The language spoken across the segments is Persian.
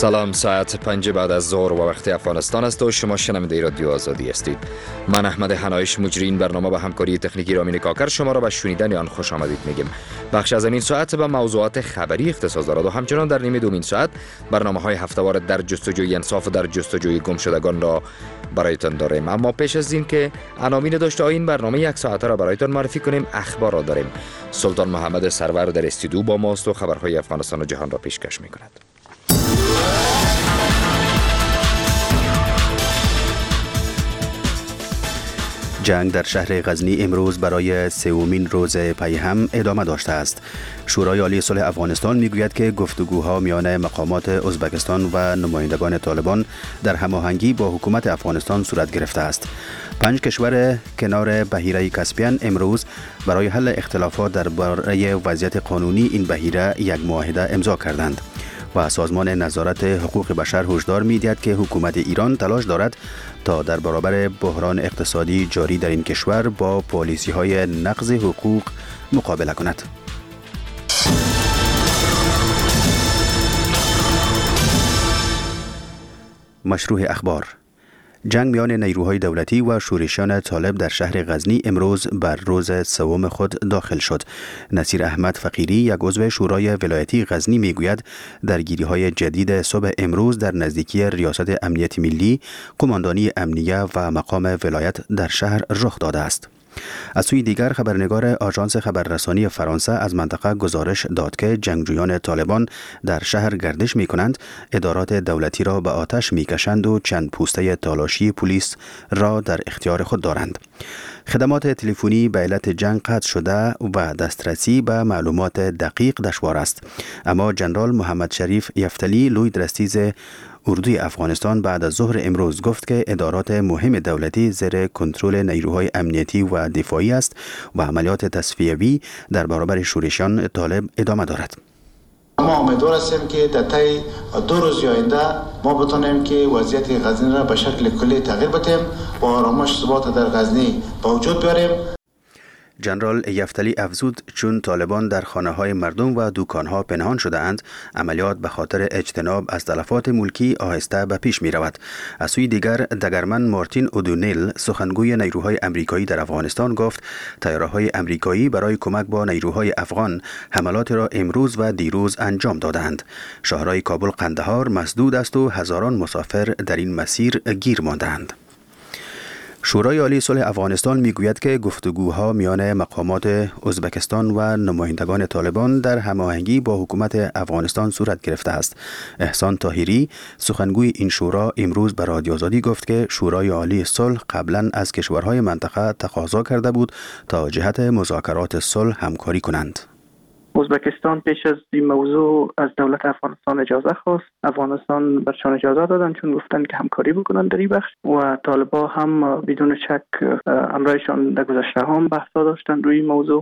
سلام، ساعت 5 بعد از ظهر و وقت افغانستان است و شما شنونده رادیو آزادی هستید. من احمد حنایش مجری این برنامه با همکاری تکنیکی رامین کاکر شما را به شنیدن آن خوش آمدید میگیم. بخش از این ساعت به موضوعات خبری اختصاص دارد و همچنان در نیمه دومین ساعت برنامه‌های هفته‌وار در جستجوی انصاف و در جستجوی گمشدگان را برایتان داریم. اما پیش از این که عناوین داشته این برنامه یک ساعته را برایتان معرفی کنیم، اخبار را داریم. سلطان محمد سرور در استودیو با ماست و خبرهای افغانستان و جهان را پیشکش می‌کند. جنگ در شهر غزنی امروز برای سومین روز پی هم ادامه داشته است. شورای عالی صلح افغانستان میگوید که گفتگوها میان مقامات ازبکستان و نمایندگان طالبان در هماهنگی با حکومت افغانستان صورت گرفته است. 5 کشور کنار بحیره کاسپین امروز برای حل اختلافات درباره وضعیت قانونی این بحیره یک معاهده امضا کردند. و سازمان نظارت حقوق بشر هشدار می‌دهد که حکومت ایران تلاش دارد تا در برابر بحران اقتصادی جاری در این کشور با پالیسی‌های نقض حقوق مقابله کند. مشروع اخبار: جنگ میان نیروهای دولتی و شورشیان طالب در شهر غزنی امروز بر روز سوم خود داخل شد. نصیر احمد فقیری، یک عضو شورای ولایتی غزنی، میگوید درگیری‌های جدید صبح امروز در نزدیکی ریاست امنیت ملی، قماندانی امنیه و مقام ولایت در شهر رخ داده است. از سوی دیگر خبرنگار آژانس خبررسانی فرانسه از منطقه گزارش داد که جنگجویان طالبان در شهر گردش می کنند، ادارات دولتی را به آتش می کشند و چند پوسته تالاشی پلیس را در اختیار خود دارند. خدمات تلفنی به علت جنگ قطع شده و دسترسی به معلومات دقیق دشوار است. اما جنرال محمد شریف یفتلی، لوی درستیز اردوی افغانستان، بعد از ظهر امروز گفت که ادارات مهم دولتی زیر کنترل نیروهای امنیتی و دفاعی است و عملیات تصفیوی در برابر شورشیان طالب ادامه دارد. ما امیدوار هستیم که در طی 2 روز آینده ما بتونیم که وضعیت غزنی را به شکل کلی تغییر بدیم و آرامش ثبات در غزنی به وجود بیاریم. جنرال یفتلی افزود چون طالبان در خانه‌های مردم و دکان‌ها پنهان شده اند، عملیات به خاطر اجتناب از تلفات ملکی آهسته به پیش می رود. از سوی دیگر دگرمن مارتین اودونیل، سخنگوی نیروهای امریکایی در افغانستان، گفت طیاره‌های امریکایی برای کمک با نیروهای افغان حملات را امروز و دیروز انجام دادند. شاهراه کابل قندهار مسدود است و هزاران مسافر در این مسیر گیر ماندند. شورای عالی صلح افغانستان میگوید که گفتگوها میان مقامات ازبکستان و نمایندگان طالبان در هماهنگی با حکومت افغانستان صورت گرفته است. احسان طاهری، سخنگوی این شورا، امروز به رادیو آزادی گفت که شورای عالی صلح قبلا از کشورهای منطقه تقاضا کرده بود تا جهت مذاکرات صلح همکاری کنند. ازبکستان پیش از این موضوع از دولت افغانستان اجازه خواست. افغانستان برشان اجازه دادن چون گفتن که همکاری بکنن در این بخش و طالبا هم بدون شک امرایشان در گذشته هم بحثا داشتن روی این موضوع.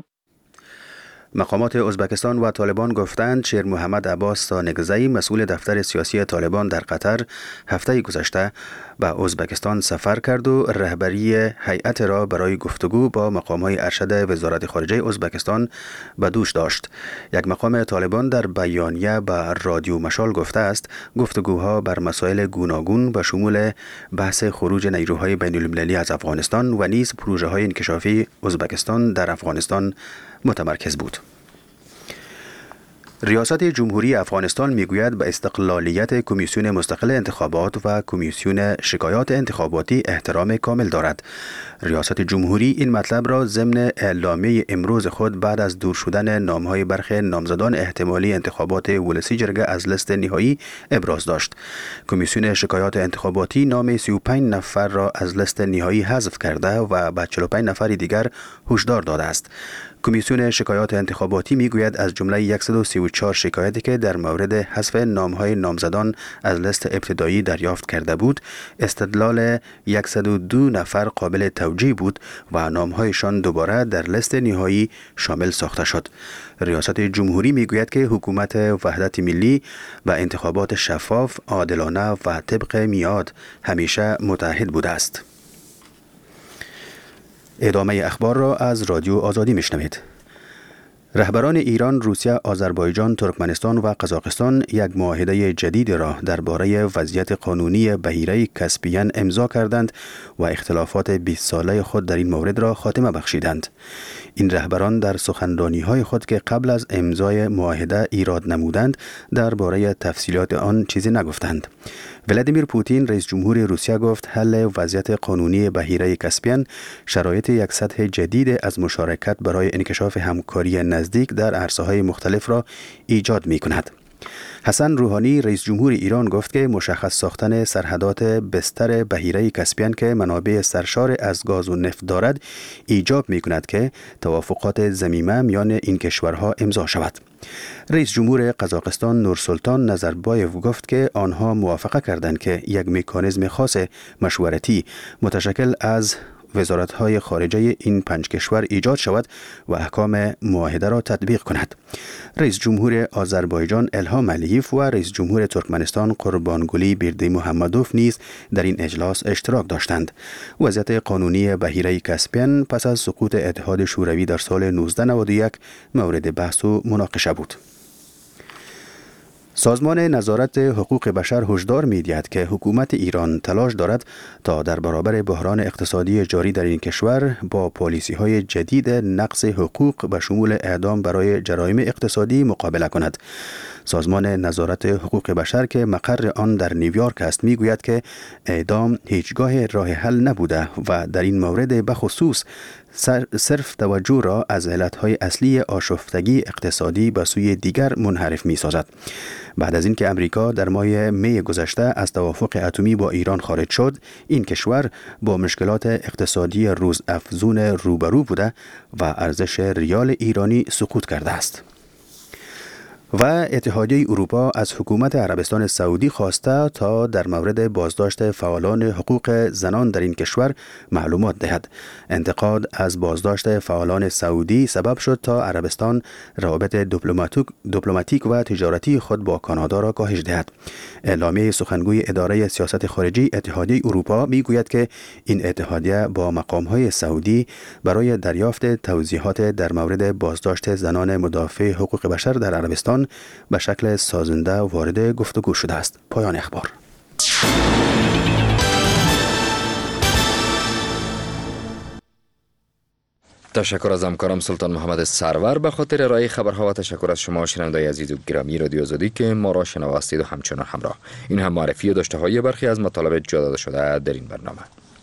مقامات ازبکستان و طالبان گفتند شیر محمد عباس تانگزی، مسئول دفتر سیاسی طالبان در قطر، هفته گذشته به ازبکستان سفر کرد و رهبری هیئت را برای گفتگو با مقام‌های ارشد وزارت خارجه ازبکستان به دوش داشت. یک مقام طالبان در بیانیه به رادیو مشال گفته است گفتگوها بر مسائل گوناگون به شمول بحث خروج نیروهای بین‌المللی از افغانستان و نیز پروژه‌های انکشافی ازبکستان در افغانستان متمرکز بود. ریاست جمهوری افغانستان میگوید به استقلالیت کمیسیون مستقل انتخابات و کمیسیون شکایات انتخاباتی احترام کامل دارد. ریاست جمهوری این مطلب را ضمن اعلامیه امروز خود بعد از دور شدن نامهای برخی نامزدان احتمالی انتخابات ولسی جرگه از لیست نهایی ابراز داشت. کمیسیون شکایات انتخاباتی نام 35 نفر را از لیست نهایی حذف کرده و به 45 نفر دیگر هشدار داده است. کمیسیون شکایات انتخاباتی میگوید از جمله 134 شکایتی که در مورد حذف نامهای نامزدان از لیست ابتدایی دریافت کرده بود، استدلال 102 نفر قابل توجیه بود و نامهایشان دوباره در لیست نهایی شامل ساخته شد. ریاست جمهوری میگوید که حکومت وحدت ملی و انتخابات شفاف، عادلانه و طبق میعاد همیشه متعهد بوده است. ادامه اخبار را از رادیو آزادی میشنوید. رهبران ایران، روسیه، آذربایجان، ترکمنستان و قزاقستان یک معاهده جدید را درباره وضعیت قانونی بحیره کاسپین امضا کردند و اختلافات 20 ساله خود در این مورد را خاتمه بخشیدند. این رهبران در سخنرانی‌های خود که قبل از امضای معاهده ایراد نمودند، درباره تفصیلات آن چیزی نگفتند. ولادیمیر پوتین رئیس جمهور روسیه گفت حل وضعیت قانونی بحیره کاسپین شرایط یک سطح جدید از مشارکت برای انکشاف همکاری نزدیک در عرصه‌های مختلف را ایجاد می‌کند. حسن روحانی رئیس جمهور ایران گفت که مشخص ساختن سرحدات بستر بحیره کاسپین که منابع سرشار از گاز و نفت دارد ایجاب می‌کند که توافقات ضمیمه میان این کشورها امضا شود. رئیس جمهور قزاقستان نورسلطان نظربایف گفت که آنها موافقه کردند که یک مکانیزم خاص مشورتی متشکل از وزارت‌های خارجه این 5 کشور ایجاد شود و احکام معاهده را تطبیق کند. رئیس جمهور آذربایجان الهام علییف و رئیس جمهور ترکمنستان قربانگولی بردیمحمدوف نیز در این اجلاس اشتراک داشتند. وضعیت قانونی بحیره کاسپین پس از سقوط اتحاد شوروی در سال 1991 مورد بحث و مناقشه بود. سازمان نظارت حقوق بشر هشدار می‌دهد که حکومت ایران تلاش دارد تا در برابر بحران اقتصادی جاری در این کشور با پالیسی‌های جدید نقض حقوق به شمول اعدام برای جرایم اقتصادی مقابله کند. سازمان نظارت حقوق بشر که مقر آن در نیویورک است میگوید که اعدام هیچگاه راه حل نبوده و در این مورد بخصوص صرف توجه را از علتهای اصلی آشفتگی اقتصادی به سوی دیگر منحرف می سازد. بعد از اینکه امریکا در ماه می گذشته از توافق اتمی با ایران خارج شد، این کشور با مشکلات اقتصادی روزافزون روبرو بوده و ارزش ریال ایرانی سقوط کرده است. و اتحادیه اروپا از حکومت عربستان سعودی خواسته تا در مورد بازداشت فعالان حقوق زنان در این کشور معلومات دهد. انتقاد از بازداشت فعالان سعودی سبب شد تا عربستان روابط دیپلماتیک و تجارتی خود با کانادا را کاهش دهد. اعلامیه سخنگوی اداره سیاست خارجی اتحادیه اروپا میگوید که این اتحادیه با مقام‌های سعودی برای دریافت توضیحات در مورد بازداشت زنان مدافع حقوق بشر در عربستان به شکل سازنده وارد گفتگو شده است. پایان اخبار. تشکر از همکارم سلطان محمد سرور به خاطر ارائه خبرها و تشکر از شما شنوندگان عزیز و گرامی رادیو آزادی که ما را شنوا هستید و همچنان همراه. این هم معرفی و داشته های برخی از مطالب جا داده شده در این برنامه.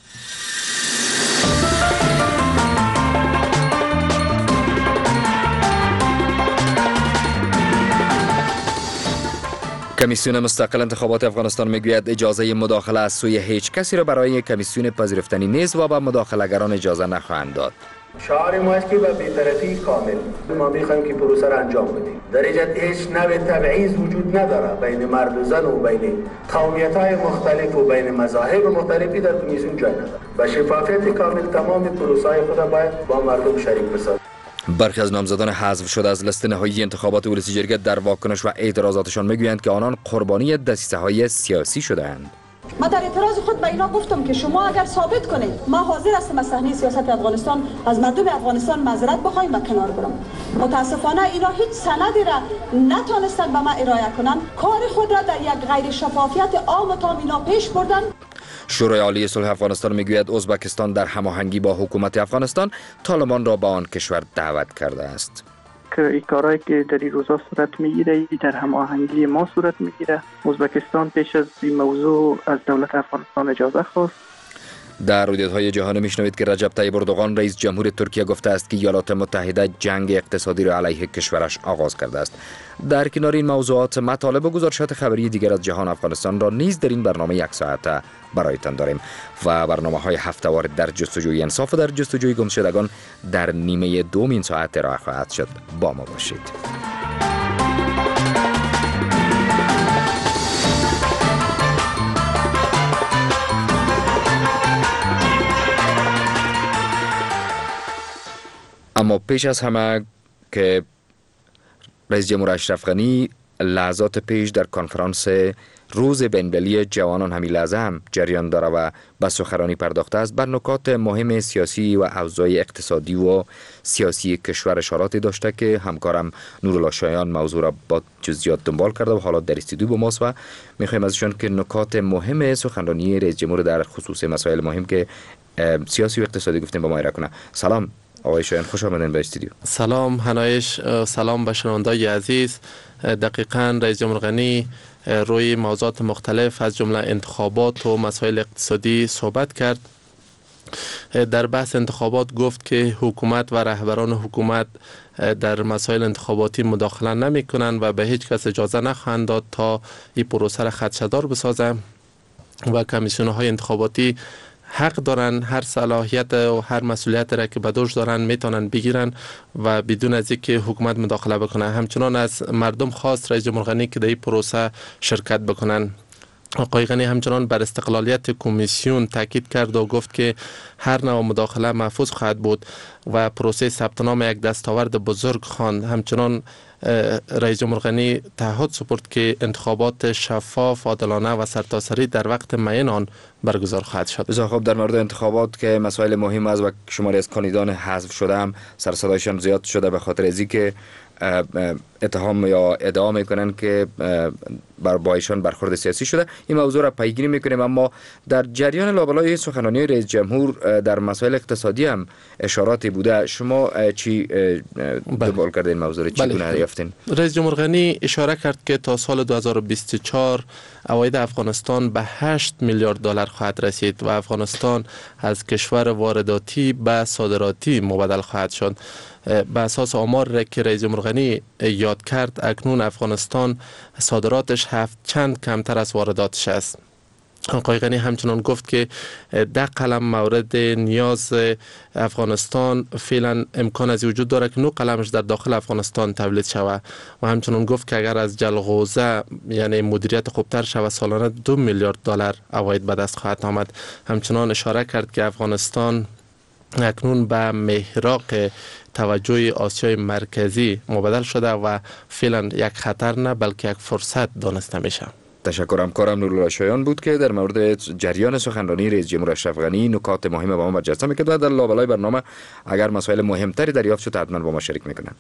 کمیسیون مستقل انتخابات افغانستان میگوید اجازه مداخله از سوی هیچ کسی را برای کمیسیون پذیرفتنی نیست و به مداخله‌گران اجازه نخواهند داد. شعار ما است که به بی‌طرفی کامل ما می‌خوایم که پروسه را انجام بدیم. در اینجا هیچ نوع تبعیض وجود نداره بین مرد و زن و بین قومیت‌های مختلف و بین مذاهب مختلفی در کمیسیون جای نداره. با شفافیت کامل تمام پروسه‌های خود باید با مردم شریک بسازیم. برخی از نامزدان حذف شده از لیست نهایی انتخابات ولسی جرگه در واکنش و اعتراضاتشان میگویند که آنان قربانی دسیسه‌های سیاسی شده‌اند. من در اعتراض خود به اینا گفتم که شما اگر ثابت کنید ما حاضر هستیم از صحنه سیاست افغانستان از مردم افغانستان معذرت بخوایم و کنار برم. متاسفانه اینا هیچ سندی را نتونستن به ما ارائه کنن، کار خود را در یک غیر شفافیت عام و تام اینا پیش بردن. شورای عالی صلح افغانستان میگوید ازبکستان در هماهنگی با حکومت افغانستان طالبان را به آن کشور دعوت کرده است. که این کارهایی که در این روزا صورت میگیره در هماهنگی ما صورت میگیره. ازبکستان پیش از این موضوع از دولت افغانستان اجازه خواست. در رویدادهای جهانی میشنوید که رجب طیب اردوغان رئیس جمهور ترکیه گفته است که ایالات متحده جنگ اقتصادی را علیه کشورش آغاز کرده است. در کنار این موضوعات مطالب و گزارشات خبری دیگر از جهان افغانستان را نیز در این برنامه یک ساعته برایتان داریم و برنامه‌های هفته‌وار در جستجوی انصاف و در جستجوی گمشدگان در نیمه دوم این ساعت ارائه خواهد شد. با ما باشید. اما پیش از همه که رئیس جمهور اشرف غنی لحظات پیش در کنفرانس روز بین‌المللی جوانان همین لحظه هم جریان داره و به سخنرانی پرداخته است. بر نکات مهم سیاسی و اوضاع اقتصادی و سیاسی کشور اشاراتی داشته که همکارم نورالله شایان موضوع را با جزئیات دنبال کرده و حالا در استودیو با ماست و میخوایم ازشون که نکات مهم سخنرانی رئیس جمهور در خصوص مسائل مهم که سیاسی و اقتصادی گفتیم با ما ارائه کنه. سلام آقای شایان، خوش آمدین به استودیو. سلام هنایش، سلام به شنوندگان عزیز. دقیقاً رئیس جمهور غنی روی موضوعات مختلف از جمله انتخابات و مسائل اقتصادی صحبت کرد. در بحث انتخابات گفت که حکومت و رهبران حکومت در مسائل انتخاباتی مداخله نمی کنند و به هیچ کس اجازه نخواهند داد تا این پروسه را خدشه‌دار بسازند و کمیسیون های انتخاباتی حق دارن هر صلاحیت و هر مسئولیت را که به دوش دارن میتونن بگیرن و بدون از اینکه حکومت مداخله بکنه. همچنان از مردم خواست رئیس جمهور غنی که در این پروسه شرکت بکنن. آقای غنی همچنان بر استقلالیت کمیسیون تاکید کرد و گفت که هر نوع مداخله محفوظ خواهد بود و پروسه ثبت نام یک دستاورد بزرگ خواند. همچنان رئیس جمهور غنی تعهد سپرد که انتخابات شفاف، عادلانه و سرتاسری در وقت معین آن برگزار خواهد شد. بسیار خوب. در مورد انتخابات که مسائل مهم است و شماری از کاندیدان حذف شده هم سر صدایشان زیاد شده به خاطر از اینکه اتهام یا ادعا میکنن که با ایشان برخورد سیاسی شده. این موضوع را پیگیری میکنیم، اما در جریان لابلای سخنرانی رئیس جمهور در مسائل اقتصادی هم اشاراتی بوده. شما چی دنبال کردین موضوع را؟ چی گونه یافتین؟ رئیس جمهور غنی اشاره کرد که تا سال 2024 عواید افغانستان به 8 میلیارد دلار خواهد رسید و افغانستان از کشور وارداتی به صادراتی مبدل خواهد شد. به اساس آمار که رئیس جمهور غنی یاد کرد، اکنون افغانستان صادراتش 7 چند کمتر از وارداتش است. آقای غنی همچنان گفت که 10 قلم مورد نیاز افغانستان فعلا امکان از وجود داره که 9 قلمش در داخل افغانستان تولید شود و همچنان گفت که اگر از جلغوزه یعنی مدیریت خوبتر شود سالانه 2 میلیارد دلار عواید به دست خواهد آمد. همچنان اشاره کرد که افغانستان اکنون به محراق توجه آسیای مرکزی مبدل شده و فعلا یک خطر نه بلکه یک فرصت دانسته میشه. تشکر. همکارم نورالله شایان بود که در مورد جریان سخنرانی رئیس جمهور اشرف غنی نکات مهم با ما برجسته میکرد و در لابلای برنامه اگر مسائل مهمتری دریافت شد حتما با ما شریک میکنن.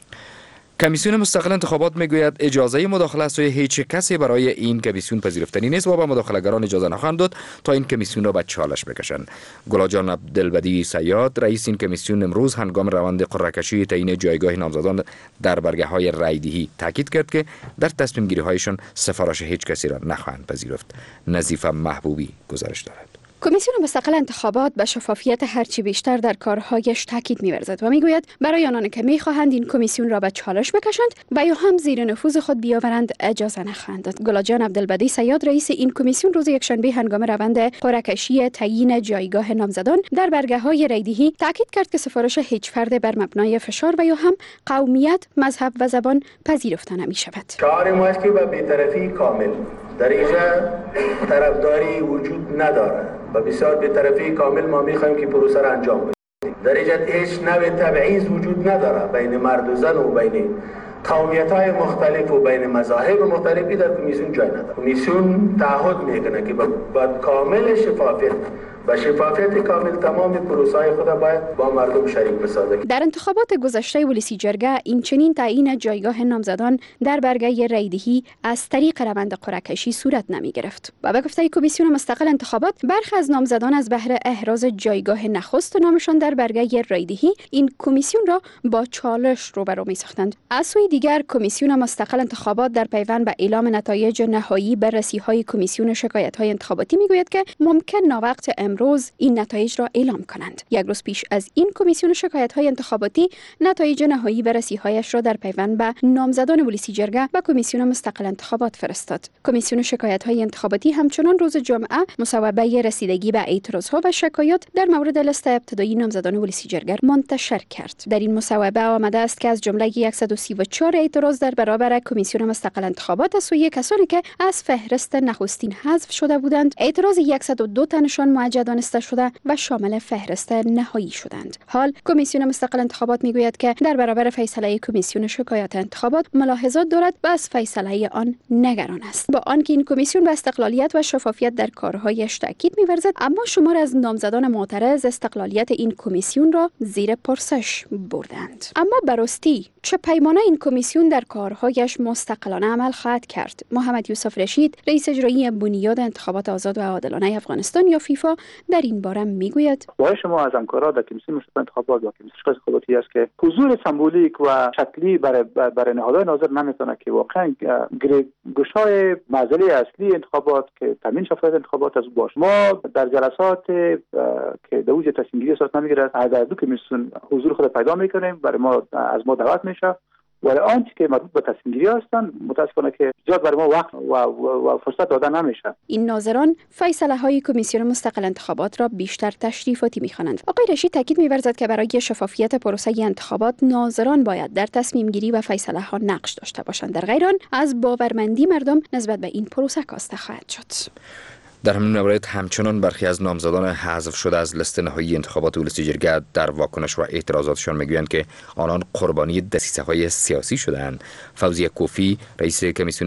کمیسیون مستقل انتخابات میگوید اجازه مداخله از سوی هیچ کسی برای این کمیسیون پذیرفتنی نیست و به مداخله‌گران اجازه نخواهند داد تا این کمیسیون را به چالش بکشند. گلاجان عبدالبدی صیاد رئیس این کمیسیون امروز هنگام روند قرعه‌کشی تعیین جایگاه نامزدان در برگه‌های رای‌دهی تاکید کرد که در تصمیم گیری‌هایشان سفارش هیچ کسی را نخواهند پذیرفت. نظیفه محبوبی گزارش دارد. کمیسیون مستقل انتخابات به شفافیت هرچی بیشتر در کارهایش تاکید می‌ورزد و میگوید برای آنان که می‌خواهند این کمیسیون را به چالش بکشند و یا هم زیر نفوذ خود بیاورند اجازه نخواهند داد. گلاجان عبدالبدی صیاد رئیس این کمیسیون روز یکشنبه هنگام روند قرعه‌کشی تعیین جایگاه نامزدان در برگه‌های رای‌دهی تاکید کرد که سفارش هیچ فرد بر مبنای فشار و یا هم قومیت، مذهب و زبان پذیرفته نمی‌شود. کار ما است که به بی‌طرفی کامل در اینجا طرفداری وجود نداره و بسیار بی‌طرفی کامل ما می‌خوایم که پروسه را انجام بدیم. در اینجا هیچ نوع تبعیض وجود نداره بین مرد و زن و بین قومیت‌های مختلف و بین مذاهب مختلفی در کمیسیون جای نداره. کمیسیون تعهد میکنه که با کامل شفافیت و شفافیت کامل تمام پروسه‌های خود باید با مردم شریک بسازه. در انتخابات گذشته ولسی جرگه این چنین تعیین جایگاه نامزدان در برگه رای‌دهی از طریق روند قرعه‌کشی صورت نمی گرفت و به گفته کمیسیون مستقل انتخابات برخی از نامزدان از بهر احراز جایگاه نخست نامشان در برگه رای‌دهی این کمیسیون را با چالش روبرو می ساختند. از سوی دیگر کمیسیون مستقل انتخابات در پیوند به اعلام نتایج نهایی بررسی‌های کمیسیون شکایت‌های انتخاباتی میگوید که ممکن ناوقت امروز این نتایج را اعلام کنند. یک روز پیش از این کمیسیون شکایت‌های انتخاباتی نتایج نهایی بررسی‌هایش را در پیوند به نامزدان ولسی جرگه و کمیسیون مستقل انتخابات فرستاد. کمیسیون شکایت‌های انتخاباتی همچنان روز جمعه مصوبه رسیدگی به اعتراض‌ها و شکایات در مورد لیست ابتدایی نامزدان ولسی جرگه منتشر کرد. در این مصوبه آمده است که از جمله 134 اعتراض در برابر کمیسیون مستقل انتخابات از سوی کسانی که از فهرست نخستین حذف شده بودند، اعتراض 102 تنشان موجه دانسته شده و شامل فهرست نهایی شدند. حال کمیسیون مستقل انتخابات میگوید که در برابر فیصله کمیسیون شکایات انتخابات ملاحظات دارد و از فیصله آن نگران است. با آنکه این کمیسیون به استقلالیت و شفافیت در کارهایش تاکید می‌ورزد، اما شمار از نامزدان معترض استقلالیت این کمیسیون را زیر پرسش بردند. اما براستی چه پیمانه این کمیسیون در کارهایش مستقلانه عمل خواهد کرد؟ محمد یوسف رشید، رئیس اجرایی بنیاد انتخابات آزاد و عادلانه افغانستان یا فیفا، در این باره میگوید: خواهش ما از همکاران در کمیسیون مشخص انتخابات و کمیسیون شکایات انتخاباتی است که حضور سمبولیک و شکلی برای نهادهای ناظر نمیتونه که واقعا گشای مسئله اصلی انتخابات که تامین شفافیت انتخابات از باشه. ما در جلسات که دوج تصمیم گیری اساس نمیگیره از دو کمیسیون حضور خود پیدا میکنیم، برای ما از ما دعوت میشه، ولی آنچه که مربوط به تصمیم گیری هستند متاسفانه که زیاد برای ما وقت و فرصت داده نمیشه. این ناظران فیصله های کمیسیون مستقل انتخابات را بیشتر تشریفاتی می‌خوانند. آقای رشید تاکید می‌ورزد که برای شفافیت پروسه انتخابات ناظران باید در تصمیم گیری و فیصله ها نقش داشته باشند، در غیر آن از باورمندی مردم نسبت به این پروسه کاسته خواهد شد. در همین مورد همچنان برخی از نامزدان حذف شده از لیست نهایی انتخابات ولسی جرگه در واکنش و اعتراضاتشان میگویند که آنان قربانی دسیسه‌های سیاسی شده‌اند. فوزیه کوفی، رئیس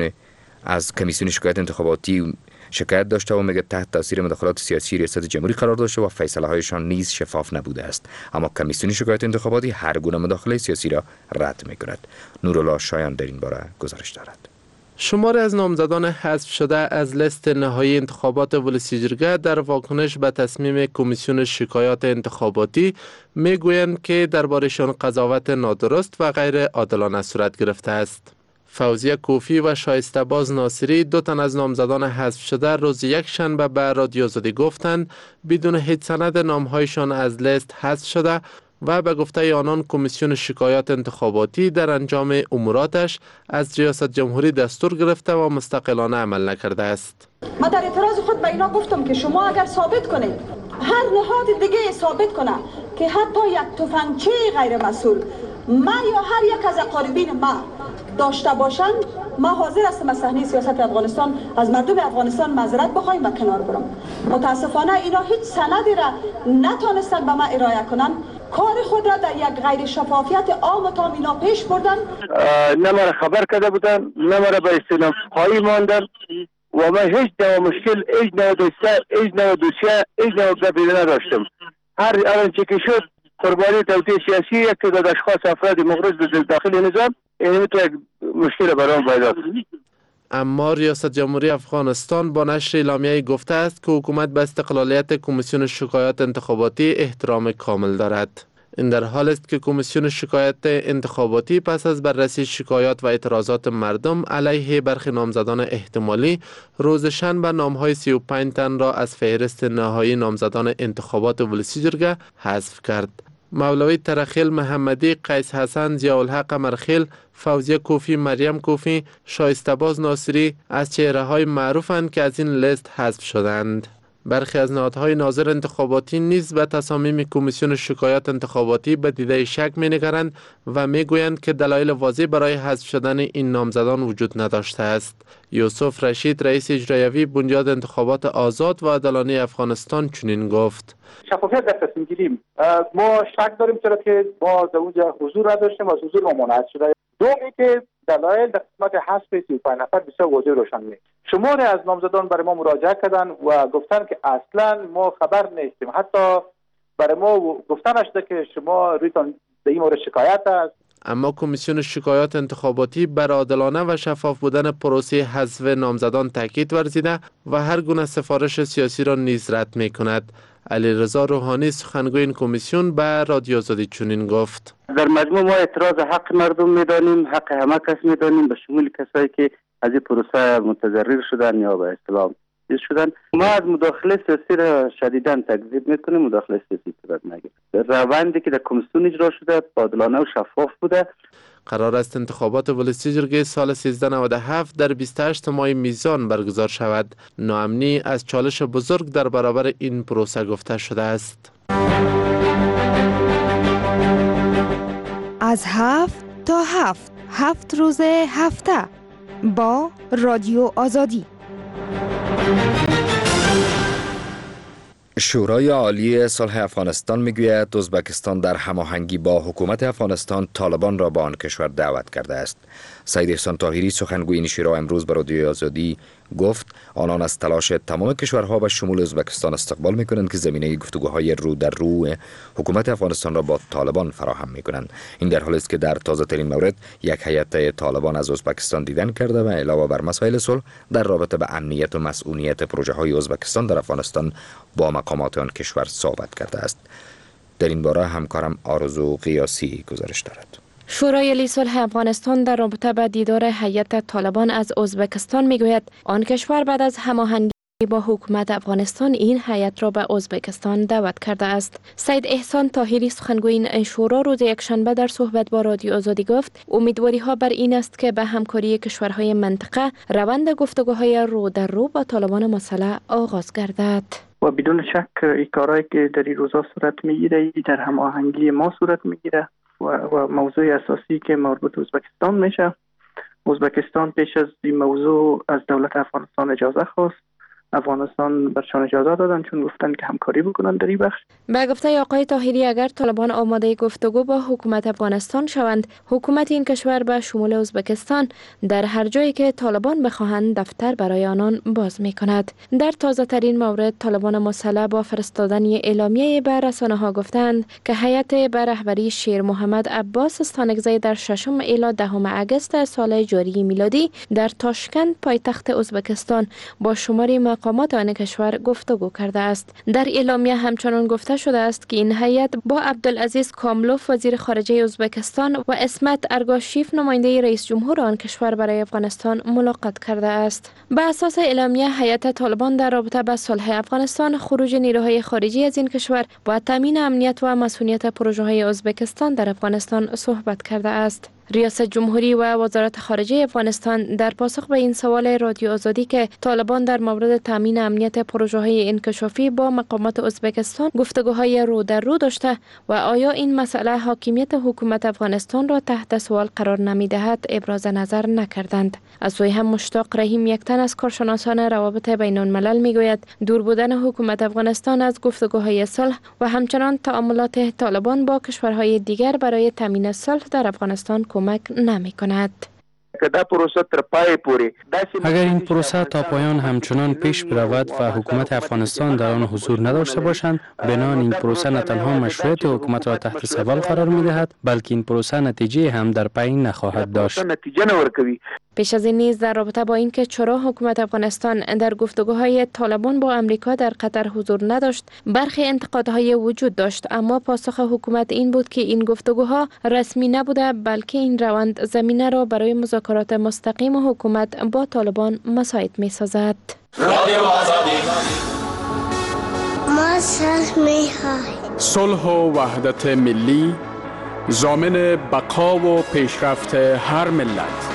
کمیسیون شکایات انتخاباتی، شکایت داشته و میگه تحت تاثیر مداخلات سیاسی ریاست جمهوری قرار داشته و فیصله هایشان نیز شفاف نبوده است، اما کمیسیون شکایات انتخاباتی هر گونه مداخله سیاسی را رد می‌کند. نورالله شایان در این باره گزارش دارد. شماری از نامزدان حذف شده از لیست نهایی انتخابات ولسی جرگه در واکنش به تصمیم کمیسیون شکایات انتخاباتی میگویند که دربارشان قضاوت نادرست و غیر عادلانه صورت گرفته است. فوزیه کوفی و شایسته باز ناصری، دو تن از نامزدان حذف شده، روز یک شنبه به رادیو آزادی گفتند بدون هیچ سند نامهایشان از لیست حذف شده و به گفته آنان کمیسیون شکایات انتخاباتی در انجام اموراتش از ریاست جمهوری دستور گرفته و مستقلانه عمل نکرده است. من در اعتراض خود به اینا گفتم که شما اگر ثابت کنید، هر نهاد دیگه ثابت کنه که حتی یک تفنگچی غیر مسئول من یا هر یک از اقاربین ما داشته باشند، ما حاضر هستم از صحنه سیاست افغانستان از مردم افغانستان معذرت بخوایم و کنار برم. متاسفانه اینا هیچ سندی را نتونستن به ما ارائه کنن، کار خود را در یک غیر شفافیت عام و تام اینا پیش بردن. نه مرا خبر کرده بودن، نه مرا به استعلام خواهی ماندن و من هیچ نوع مشکل، هیچ نوع دوسیه، هیچ نوع گپی نداشتم. هر چی که شد قربانی توطئه سیاسی یک تعداد اشخاص افراد مغرض به داخل نظام، این تو یک مشکل برام پیدا شد. اما ریاست جمهوری افغانستان با نشر اعلامیه‌ای گفته است که حکومت به استقلالیت کمیسیون شکایات انتخاباتی احترام کامل دارد. این در حال است که کمیسیون شکایات انتخاباتی پس از بررسی شکایات و اعتراضات مردم علیه برخی نامزدان احتمالی روز شنبه نام‌های 35 تن را از فهرست نهایی نامزدان انتخابات ولسی جرگه حذف کرد. مولوی ترخیل محمدی، قیس حسن، ضیاءالحق مرخیل، فوزیه کوفی، مریم کوفی، شایسته باز ناصری از چهره‌های معروفند که از این لیست حذف شدند. برخی از نهادهای ناظر انتخاباتی نیز به تصامیم کمیسیون شکایات انتخاباتی به دیده شک می‌نگرند و می‌گویند که دلایل واضح برای حذف شدن این نامزدان وجود نداشته است. یوسف رشید، رئیس اجرایی بنیاد انتخابات آزاد و عادلانه افغانستان چنین گفت: شفافیت در تصمیم گیری ما شک داریم چرا که ما در اونجا حضور نداشتیم و از حضور ما منعکس شده. دومی که دلایل در قسمت حذف 35 نفر بسیار واضح روشن نیست. شماری از نامزدان برای ما مراجعه کردن و گفتن که اصلا ما خبر نیستیم، حتی برای ما گفتن شده که شما رویتان به این مورد شکایت است. اما کمیسیون شکایات انتخاباتی بر عادلانه و شفاف بودن پروسه حذف نامزدان تاکید ورزیده و هر گونه سفارش سیاسی را نیز رد می‌کند. علیرضا روحانی، سخنگوی این کمیسیون، به رادیو آزادی چنین گفت: در مجموع ما اعتراض حق مردم می‌دانیم، حق همه کس می‌دانیم، به شمول کسایی که از این پروسه متضرر شدن یا به اصطلاح چیز شدن. ما از مداخله سیاسی را شدیداً تکذیب می‌کنیم. مداخله سیاسی صورت نگرفته. روندی که در کمیسیون اجرا شده عادلانه و شفاف بوده. قرار است انتخابات ولسی جرگه سال 1397 در 28 ماه میزان برگزار شود. ناامنی از چالش بزرگ در برابر این پروسه گفته شده است. از 7 تا 7 7 روز هفته با رادیو آزادی. شورای عالی صلح افغانستان میگوید ازبکستان در هماهنگی با حکومت افغانستان طالبان را به آن کشور دعوت کرده است. سید احسان طاهری سخنگوی این شورا امروز به رادیوی آزادی گفت آنان از تلاش تمام کشورها به شمول ازبکستان استقبال میکنند که زمینه گفتگوهای رو در رو حکومت افغانستان را با طالبان فراهم میکنند. این در حالی است که در تازه ترین مورد یک هیئت طالبان از ازبکستان دیدن کرده و علاوه بر مسائل صلح در رابطه به امنیت و مسئولیت پروژه های ازبکستان در افغانستان با مقامات آن کشور صحبت کرده است. در این باره همکارم آرزو قیاسی گزارش دارد. شورای عالی صلح افغانستان در رابطه با دیدار هیئت طالبان از ازبکستان میگوید آن کشور بعد از هماهنگی با حکومت افغانستان این هیئت را به ازبکستان دعوت کرده است. سید احسان طاهری سخنگوی این شورا روز یکشنبه در صحبت با رادیو آزادی گفت امیدواری ها بر این است که به همکاری کشورهای منطقه روند گفتگوهای رو در رو با طالبان مسلح آغاز گردد. و بدون شک این کارهایی که در این روزا صورت میگیره در هماهنگی ما صورت میگیره و موضوع اساسی که مربوط به ازبکستان میشه. ازبکستان پیش از این موضوع از دولت افغانستان اجازه خواست. افغانستان برشان اجازه دادن چون گفتن که همکاری بکنن در این بخش. به گفته آقای طاهری اگر طالبان آماده گفتگو با حکومت افغانستان شوند، حکومت این کشور به شمول ازبکستان در هر جایی که طالبان بخواهند دفتر برای آنان باز می کند. در تازه ترین مورد طالبان مسلح با فرستادن اعلامیه به رسانه ها گفتند که هیئت به رهبری شیر محمد عباس استانکزی در 6 الی 10 اگست سال جاری میلادی در تاشکند پایتخت ازبکستان با شماری مقامات آن کشور گفتگو کرده است. در اعلامیه همچنان گفته شده است که این هیئت با عبدالعزیز کاملوف وزیر خارجه ازبکستان و اسمت ارگاشیف نماینده رئیس جمهور آن کشور برای افغانستان ملاقات کرده است. به اساس اعلامیه هیئت طالبان در رابطه با صلح افغانستان، خروج نیروهای خارجی از این کشور و تامین امنیت و مسئولیت پروژه‌های ازبکستان در افغانستان صحبت کرده است. ریاست جمهوری و وزارت خارجه افغانستان در پاسخ به این سوال رادیو آزادی که طالبان در مورد تامین امنیت پروژه‌های انکشافی با مقامات ازبکستان گفتگوهای رو در رو داشته و آیا این مسئله حاکمیت حکومت افغانستان را تحت سوال قرار نمی‌دهد ابراز نظر نکردند. از سوی هم مشتاق رحیم، یک تن از کارشناسان روابط بین الملل میگوید دور بودن حکومت افغانستان از گفتگوهای صلح و همچنان تعاملات طالبان با کشورهای دیگر برای تامین صلح در افغانستان کمک نمی کند. اگر این پروسه تا پایان همچنان پیش برود و حکومت افغانستان در آن حضور نداشته باشند، بنان این پروسه نه تنها مشروعیت حکومت را تحت سوال قرار می دهد، بلکه این پروسه نتیجه هم در پی نخواهد داشت. پیش از این نیز در رابطه با اینکه چرا حکومت افغانستان در گفتگوهای طالبان با امریکا در قطر حضور نداشت، برخی انتقادهای وجود داشت، اما پاسخ حکومت این بود که این گفتگوها رسمی نبوده، بلکه این روند زمینه را برای مذاکرات مستقیم حکومت با طالبان مساعد می سازد. صلح و وحدت ملی ضامن بقا و پیشرفت هر ملت.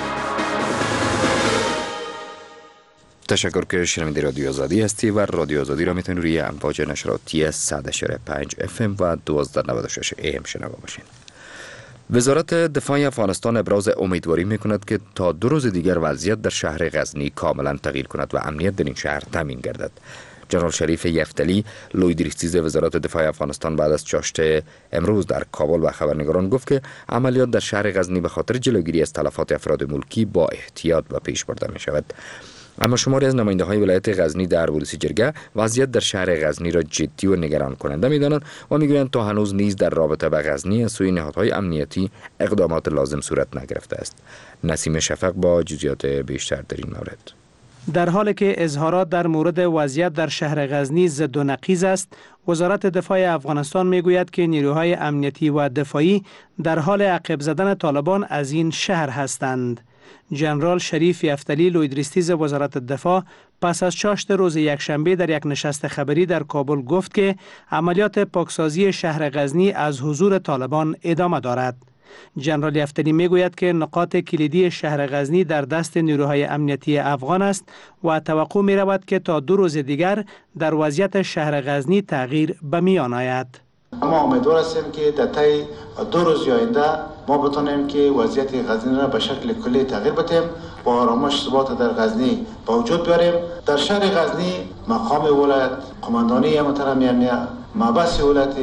تشکر که شنونده رادیو آزادی هستی و رادیو آزادی را میتونید روی امواج نشراتی 100.5 FM و 1296 AM شنوا باشین. وزارت دفاع افغانستان ابراز امیدواری میکند که تا 2 روز دیگر وضعیت در شهر غزنی کاملا تغییر کند و امنیت در این شهر تامین گردد. جنرال شریف یفتلی، لوی دریستیز وزارت دفاع افغانستان بعد از چاشت امروز در کابل و خبرنگاران گفت که عملیات در شهر غزنی به خاطر جلوگیری از تلفات افراد ملکی با احتیاط به پیش برده می شود. اما شماری از نماینده های ولایت غزنی در ولسی جرگه وضعیت در شهر غزنی را جدی و نگران کننده می‌دانند و می‌گویند تا هنوز نیز در رابطه با غزنی از سوی نهادهای امنیتی اقدامات لازم صورت نگرفته است. نسیم شفق با جزئیات بیشتر در این مورد. در حالی که اظهارات در مورد وضعیت در شهر غزنی ضد و نقیض است، وزارت دفاع افغانستان میگوید که نیروهای امنیتی و دفاعی در حال عقب زدن طالبان از این شهر هستند. جنرال شریف یفتلی، لوی دریستیز وزارت دفاع، پس از چاشت روز یکشنبه در یک نشست خبری در کابل گفت که عملیات پاکسازی شهر غزنی از حضور طالبان ادامه دارد. جنرال یفتلی میگوید که نقاط کلیدی شهر غزنی در دست نیروهای امنیتی افغان است و توقع می رود که تا 2 روز دیگر در وضعیت شهر غزنی تغییر به میان آید. ما امیدوار هستیم که در طی 2 روز آینده ما بتونیم که وضعیت غزنی را به شکل کلی تغییر بدیم و آرامش ثبات در غزنی به وجود بیاریم. در شهر غزنی مقام ولایت، قماندانی محترم امنیت، مبعث ولایت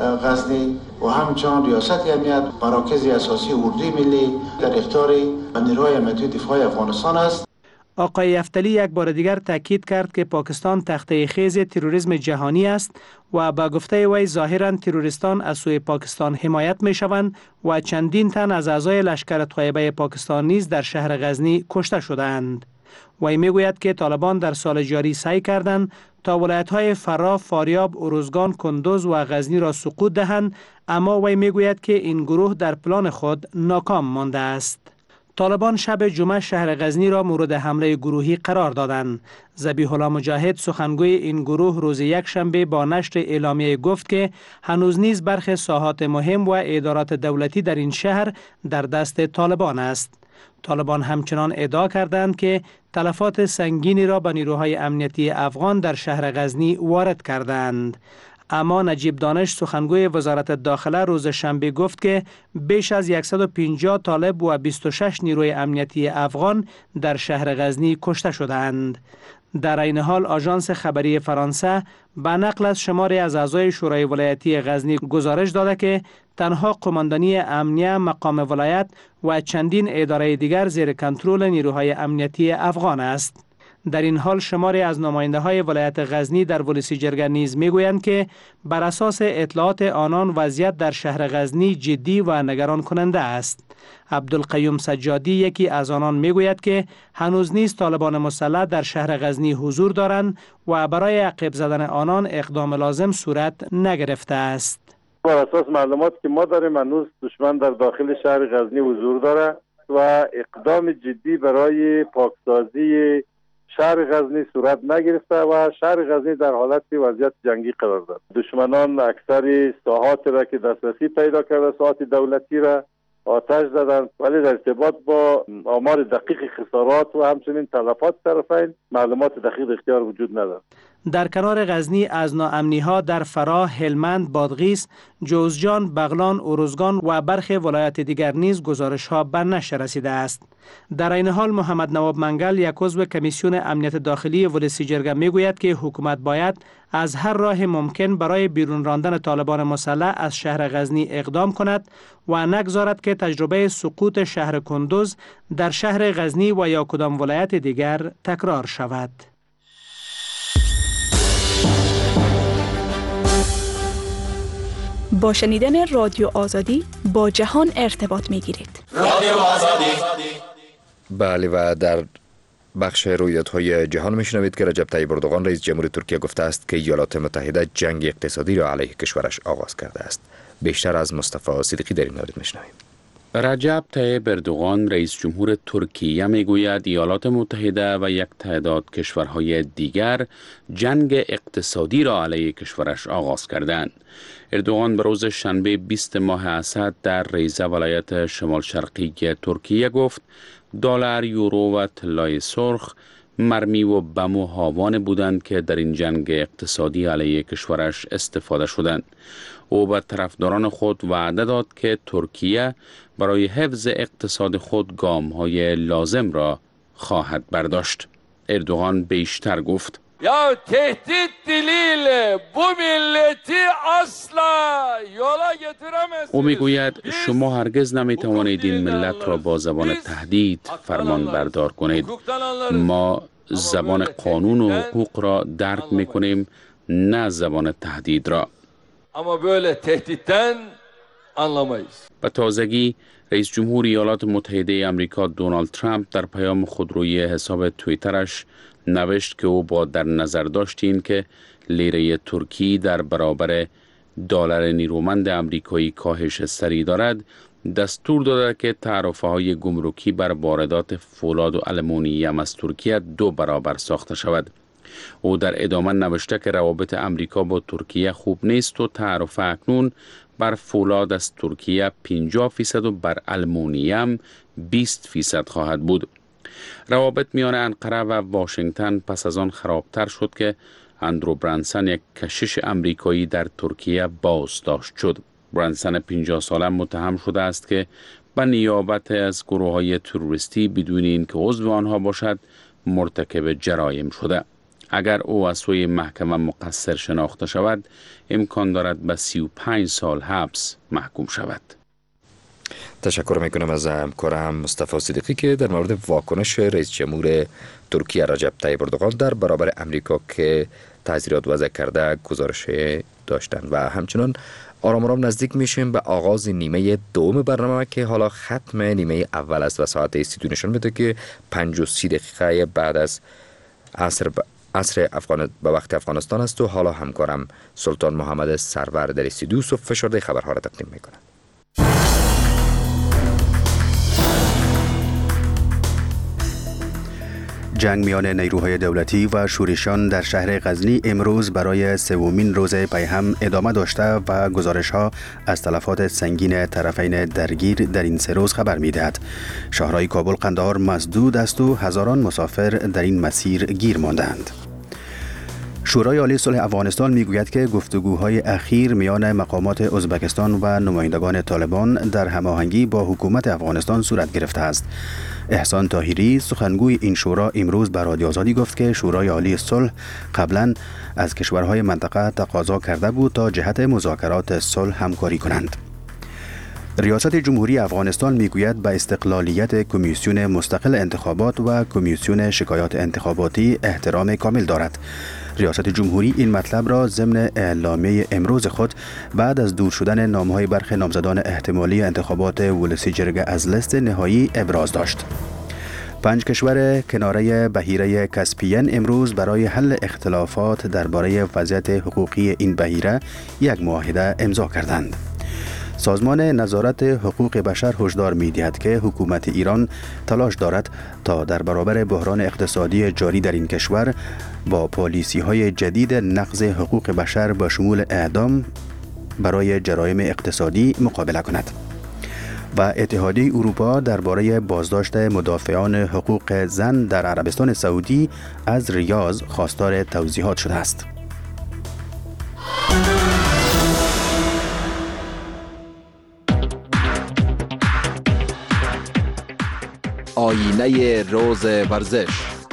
غزنی و همچنان ریاست امنیت، مراکز اساسی اردوی ملی در اختیار نیروهای امنیتی دفاع افغانستان است. آقای یفتلی یک بار دیگر تاکید کرد که پاکستان تخته خیز تروریسم جهانی است و با گفته وی ظاهراً تروریستان از سوی پاکستان حمایت می شوند و چندین تن از اعضای لشکر طیبه پاکستان نیز در شهر غزنی کشته شدند. وی می گوید که طالبان در سال جاری سعی کردند تا ولایت‌های فرا، فاریاب، ارزگان، کندوز و غزنی را سقوط دهند، اما وی می گوید که این گروه در پلان خود ناکام مانده است. طالبان شب جمعه شهر غزنی را مورد حمله گروهی قرار دادند. ذبیح الله مجاهد سخنگوی این گروه روز یکشنبه با نشر اعلامیه گفت که هنوز نیز برخی ساحات مهم و ادارات دولتی در این شهر در دست طالبان است. طالبان همچنان ادعا کردند که تلفات سنگینی را به نیروهای امنیتی افغان در شهر غزنی وارد کردند. اما نجیب دانش سخنگوی وزارت داخله روز شنبه گفت که بیش از 150 طالب و 26 نیروی امنیتی افغان در شهر غزنی کشته شدند. در این حال آژانس خبری فرانسه به نقل از شماری از اعضای شورای ولایتی غزنی گزارش داده که تنها قماندانی امنیه، مقام ولایت و چندین اداره دیگر زیر کنترل نیروهای امنیتی افغان است. در این حال شماری از نماینده‌های ولایت غزنی در ولسی جرگه نیز می‌گویند که بر اساس اطلاعات آنان وضعیت در شهر غزنی جدی و نگران کننده است. عبدالقیوم سجادی یکی از آنان می‌گوید که هنوز نیز طالبان مسلح در شهر غزنی حضور دارند و برای عقب زدن آنان اقدام لازم صورت نگرفته است. بر اساس معلوماتی که ما داریم هنوز دشمن در داخل شهر غزنی حضور داره و اقدام جدی برای پاکسازی شهر غزنی صورت نگرفته و شهر غزنی در حالت وضعیت جنگی قرار دارد. دشمنان اکثر ساحات را که دسترسی پیدا کرده، ساحات دولتی را آتش زدند، ولی در ارتباط با آمار دقیق خسارات و همچنین تلفات طرفین معلومات دقیق اختیار وجود ندارد. در کنار غزنی از ناامنی‌ها در فرا، هلمند، بادغیس، جوزجان، بغلان، ارزگان و برخی ولایات دیگر نیز گزارش‌ها به نشر رسیده است. در این حال محمد نواب منگل یک عضو کمیسیون امنیت داخلی ولسی جرگه میگوید که حکومت باید از هر راه ممکن برای بیرون راندن طالبان مسلح از شهر غزنی اقدام کند و نگذارد که تجربه سقوط شهر کندوز در شهر غزنی و یا کدام ولایت دیگر تکرار شود. با شنیدن رادیو آزادی با جهان ارتباط می گیرید. رادیو آزادی. بله و در بخش رویدادهای جهان میشنوید که رجب طیب اردوغان رئیس جمهور ترکیه گفته است که ایالات متحده جنگ اقتصادی را علیه کشورش آغاز کرده است. بیشتر از مصطفی صدیقی در این مورد میشنویم. رجب طیب اردوغان رئیس جمهور ترکیه میگوید ایالات متحده و یک تعداد کشورهای دیگر جنگ اقتصادی را علیه کشورش آغاز کردند. اردوغان به روز شنبه 20 ماه اسد در ریزه ولایت شمال شرقی ترکیه گفت دلار، یورو و طلای سرخ مرمی و بم و هاوان بودند که در این جنگ اقتصادی علیه کشورش استفاده شدند. او به طرفداران خود وعده داد که ترکیه برای حفظ اقتصاد خود گام‌های لازم را خواهد برداشت. اردوغان بیشتر گفت یا تهدید دلیل بو ملتی اصلا یولا گترمezsiniz. او میگوید شما هرگز نمیتوانید این ملت را با زبان تهدید فرمان بردار کنید. ما زبان قانون و حقوق را درک میکنیم، نه زبان تهدید را. اما böyle tehditten anlamayız. به تازگی رئیس جمهور ایالات متحده آمریکا دونالد ترامپ در پیام خود روی حساب توییترش نوشت که او با در نظر داشت این که لیره ترکی در برابر دلار نیرومند آمریکایی کاهش سریع دارد، دستور داده که تعرفه‌های گمرکی بر واردات فولاد و آلومینیوم از ترکیه 2 برابر ساخته شود. او در ادامه نوشته که روابط آمریکا با ترکیه خوب نیست و تعرفه اکنون بر فولاد از ترکیه 50% و بر آلومینیوم 20% خواهد بود. روابط میان انقره و واشنگتن پس از آن خرابتر شد که اندرو برانسون یک کشیش امریکایی در ترکیه بازداشت شد. برانسون 50 ساله متهم شده است که به نیابت از گروه‌های تروریستی بدون اینکه عضو آنها باشد مرتکب جرایم شده. اگر او از سوی محکمه مقصر شناخته شود امکان دارد به 35 سال حبس محکوم شود. تشکر میکنم از همکارم مصطفی صدیقی که در مورد واکنش رئیس جمهور ترکیه رجب طیب اردوغان در برابر امریکا که تعزیرات وضع کرده گزارش داشتند. و همچنان آرام آرام نزدیک میشیم به آغاز نیمه دوم برنامه که حالا ختم نیمه اول است و ساعت 32 نشان میده که 35 دقیقه بعد از عصر به وقت افغانستان است و حالا همکارم سلطان محمد سرور در استودیو فشرده خبرها را تقدیم میکنند. جنگ میان نیروهای دولتی و شورشیان در شهر غزنی امروز برای سومین روز پی هم ادامه داشته و گزارش‌ها از تلفات سنگین طرفین درگیر در این 3 روز خبر می‌دهد. شهرهای کابل قندهار مسدود است و هزاران مسافر در این مسیر گیر ماندند. شورای عالی صلح افغانستان میگوید که گفتگوهای اخیر میان مقامات ازبکستان و نمایندگان طالبان در هماهنگی با حکومت افغانستان صورت گرفته است. احسان طاهری سخنگوی این شورا امروز به رادیو آزادی گفت که شورای عالی صلح قبلا از کشورهای منطقه تقاضا کرده بود تا جهت مذاکرات صلح همکاری کنند. ریاست جمهوری افغانستان میگوید به استقلالیت کمیسیون مستقل انتخابات و کمیسیون شکایات انتخاباتی احترام کامل دارد. ریاست جمهوری این مطلب را ضمن اعلامیه امروز خود بعد از دور شدن نامهای برخی نامزدان احتمالی انتخابات ولسی جرگه از لیست نهایی ابراز داشت. 5 کشور کناره بحیره کاسپین امروز برای حل اختلافات درباره وضعیت حقوقی این بحیره یک معاهده امضا کردند. سازمان نظارت حقوق بشر هشدار می‌دهد که حکومت ایران تلاش دارد تا در برابر بحران اقتصادی جاری در این کشور با پالیسی‌های جدید نقض حقوق بشر با شمول اعدام برای جرایم اقتصادی مقابله کند. و اتحادیه اروپا درباره بازداشت مدافعان حقوق زن در عربستان سعودی از ریاض خواستار توضیحات شده است. آینه روز ورزش.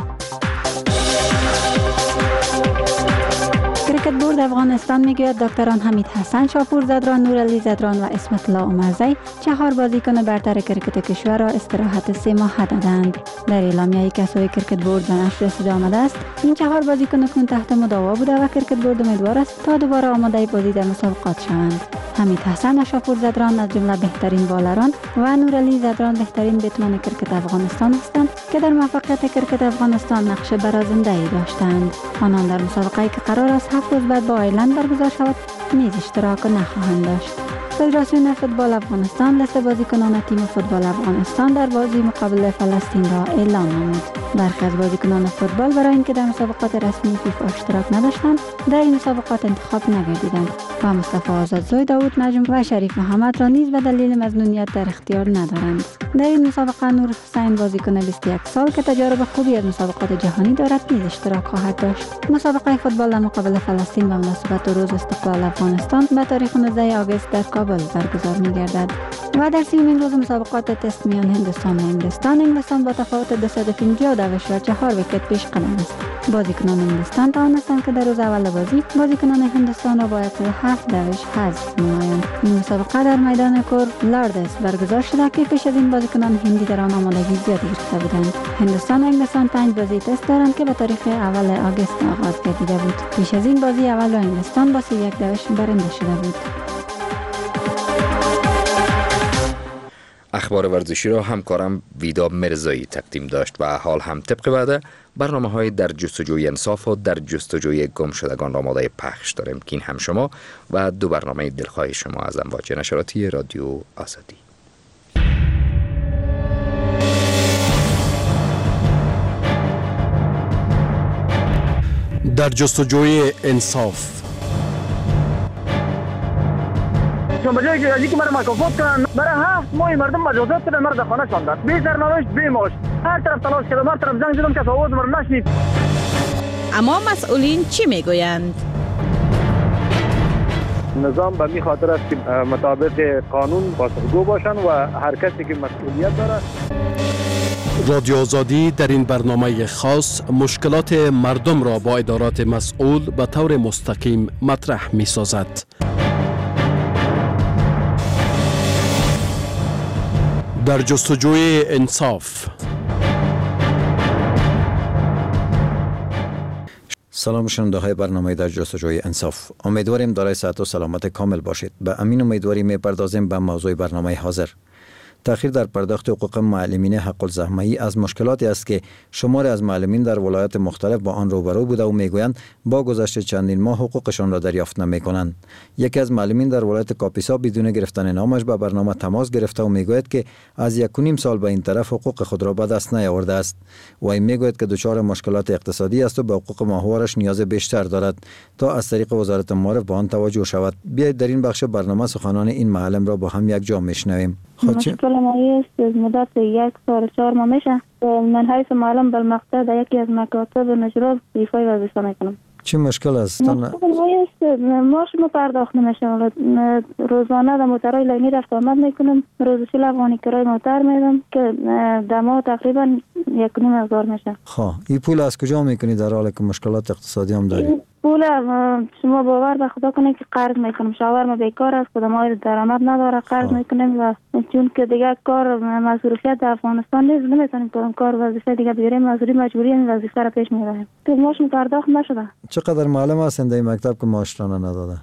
کرکت بورد افغانستان میگوید دکتران حمید حسن، شاپور زدران، نورعلی زدران و اسمت الله عمرزی 4 بازیکن برتر کرکت کشور را استراحت 3 ماهه دادند. در اعلامیه‌ای که از کرکت بورد به نشر رسیده آمده است، این 4 بازیکن اکنون تحت مداوا بوده و کرکت بورد امیدوار است تا دوباره آماده بازی در مسابقات شوند. حمید حسن و شاپور زدران از جمله بهترین بالران و نورعلی زدران بهترین بتمن کرکت افغانستان هستند که در موفقیت کرکت افغانستان نقش برازنده‌ای داشتند. آنان در مسابقه‌ای که قرار است 7 روز بعد با ایرلند برگزار شود نیز اشتراک نخواهند داشت. فدراسیون فوتبال افغانستان لیست بازیکنان تیم فوتبال افغانستان در بازی مقابل فلسطین را اعلام نمود. برخی از بازیکنان فوتبال برای اینکه در مسابقات رسمی فیفا اشتراک نداشتند در این مسابقات انتخاب نگردیدند و مصطفی آزادزوی، داوود نجم و شریف محمد را نیز به دلیل مظنونیت در اختیار ندارند. در این مسابقه نور حسین بازیکن 21 سال که تجارب خوبی از مسابقات جهانی دارد نیز اشتراک خواهد داشت. مسابقه فوتبال در مقابل فلسطین به مناسبت روز استقلال افغانستان به تاریخ 19 آگوست در کابل برگزار می‌گردد. و در 30مین روز مسابقات تست میان هندوستان و انگلستان با تفاوت 250 دوش و 4 ویکت پیش قدم است. بازیکنان انگلستان توانستند که در روز اول بازی بازیکنان هندوستان را با 7 دوش حذف نمایند. این مسابقه در میدان کور لاردس برگزار شده که پیش از این بازیکنان هندی در آن آمادگی زیادی گرفته بودند. هندوستان و انگلستان 5 بازی تست دارند که به تاریخ اول آگوست آغاز گردیده بود. پیش از این بازی اول انگلستان با 31 دوش برنده شده بود. اخبار ورزشی را همکارم ویدا مرزایی تقدیم داشت و حال هم طبق وعده برنامه‌های در جستجوی انصاف و در جستجوی گم شدگان را آماده پخش داریم که این هم شما و 2 برنامه دلخواه شما از امواج نشراتی رادیو آزادی. در جستجوی انصاف. چون بجایی که ازی که مرا مکافات کنن برای 7 ماه مردم مجازات کردن، مرا در خانه شاندن بی سرنوشت بی معاش. هر طرف تلاش کردم، هر طرف زنگ زدم که آواز مرا نشنید. اما مسئولین چی میگویند؟ نظام به می خاطر است که مطابق قانون پاسخگو باشند و هر کسی که مسئولیت دارد. رادیو آزادی در این برنامه خاص مشکلات مردم را با ادارات مسئول به طور مستقیم مطرح می سازد. در جستجوی انصاف. سلام شنونده های برنامه در جستجوی انصاف. امیدواریم دارای صحت و سلامت کامل باشید. به امین امیدواری میپردازیم به موضوع برنامه حاضر. تأخیر در پرداخت حقوق معلمین حق الزحمه‌ای از مشکلاتی است که شماری از معلمین در ولایات مختلف با آن روبرو بوده و میگویند با گذشت چندین ماه حقوقشان را دریافت نمی‌کنند. یکی از معلمین در ولایت کاپیسا بدون گرفتن نامش به برنامه تماس گرفته و میگوید که از 1.5 سال به این طرف حقوق خود را به دست نیاورده است. و میگوید که دچار مشکلات اقتصادی است و به حقوق ماهوارش نیاز بیشتر دارد تا از طریق وزارت معارف به آن توجه شود. بیایید در این بخش برنامه سخنان این معلم را با هم یک جا میشنویم. مشکل ما است مدت 1 سال 4 ماه میشه من حیث معلم بالمقصد در یکی از مکاتب نجراب ایفای وظیفه میکنم. چه مشکل است؟ مشکل ما است ماش ما پرداخت نمیشه. روزانه در موترهای لاینی رفت آمد میکنم. روزی 40 افغانی کرای موتر میدم که در ماه تقریبا 1,500 میشه. این پول از کجا میکنی در حالی که مشکلات اقتصادی هم داری؟ پول شما باور به خدا کنید که قرض میکنم. شوهرم بیکار است، خودم های درآمد نداره، قرض میکنیم و چون که دیگه کار مسئولیت در افغانستان نیست نمیتونیم کنیم کار وظیفه دیگه بگیریم مجبوری این وظیفه را پیش میبریم. تو ماش پرداخت نشده. چقدر معلم هستین در این مکتب که معاشرانه نداده؟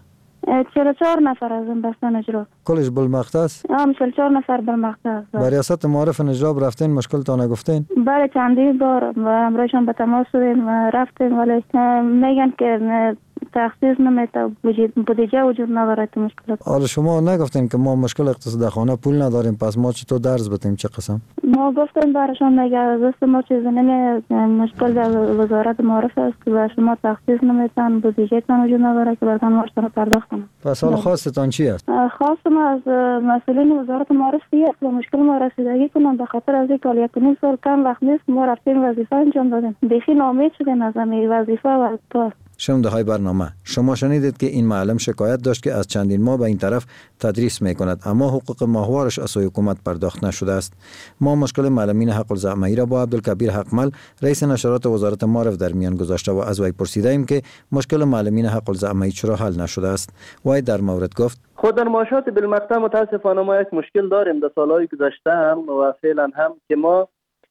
44 نفر از این بسته نجراب. کلش بالمقطع است؟ 44 نفر بالمقطع است. به ریاست معارف نجراب رفتین مشکل تا نگفتین؟ بله چندین بار و امروزشان به تماس شدیم و رفتیم ولی میگن که تخصیص نمیده بودجه وجود نداره تو مشکلات. حالا شما نگفتین که ما مشکل اقتصادی خانه پول نداریم پس ما چطور درس بتیم چه قسم؟ ما گفتیم براشون میگه دست ما چیز نمی مشکل در وزارت معارف است و شما تخصیص نمیدن بودجه تان وجود نداره که براتون ماشتون پرداخت کنم. پس حال خواستتان چی است؟ خواست ما از مسئولین وزارت معارف است و مشکل ما رسیدگی کنم به خاطر از اینکه 1.5 سال کم وقت نیست ما رفتیم وظیفه انجام دادیم. بیخی ناامید شدیم از این وظیفه و کار. شنونده های برنامه شما شنیدید که این معلم شکایت داشت که از چندین ماه به این طرف تدریس میکند اما حقوق ماهوارش از سوی حکومت پرداخت نشده است. ما مشکل معلمین حق الزحمه‌ای را با عبدالکبیر حقمل رئیس نشرات وزارت معارف در میان گذاشته و از وی پرسیدیم که مشکل معلمین حق الزحمه‌ای چرا حل نشده است. وی در مورد گفت خود در معاشات بالمقطع متاسفانه ما یک مشکل داریم در سالهای گذشته هم و فعلا هم که ما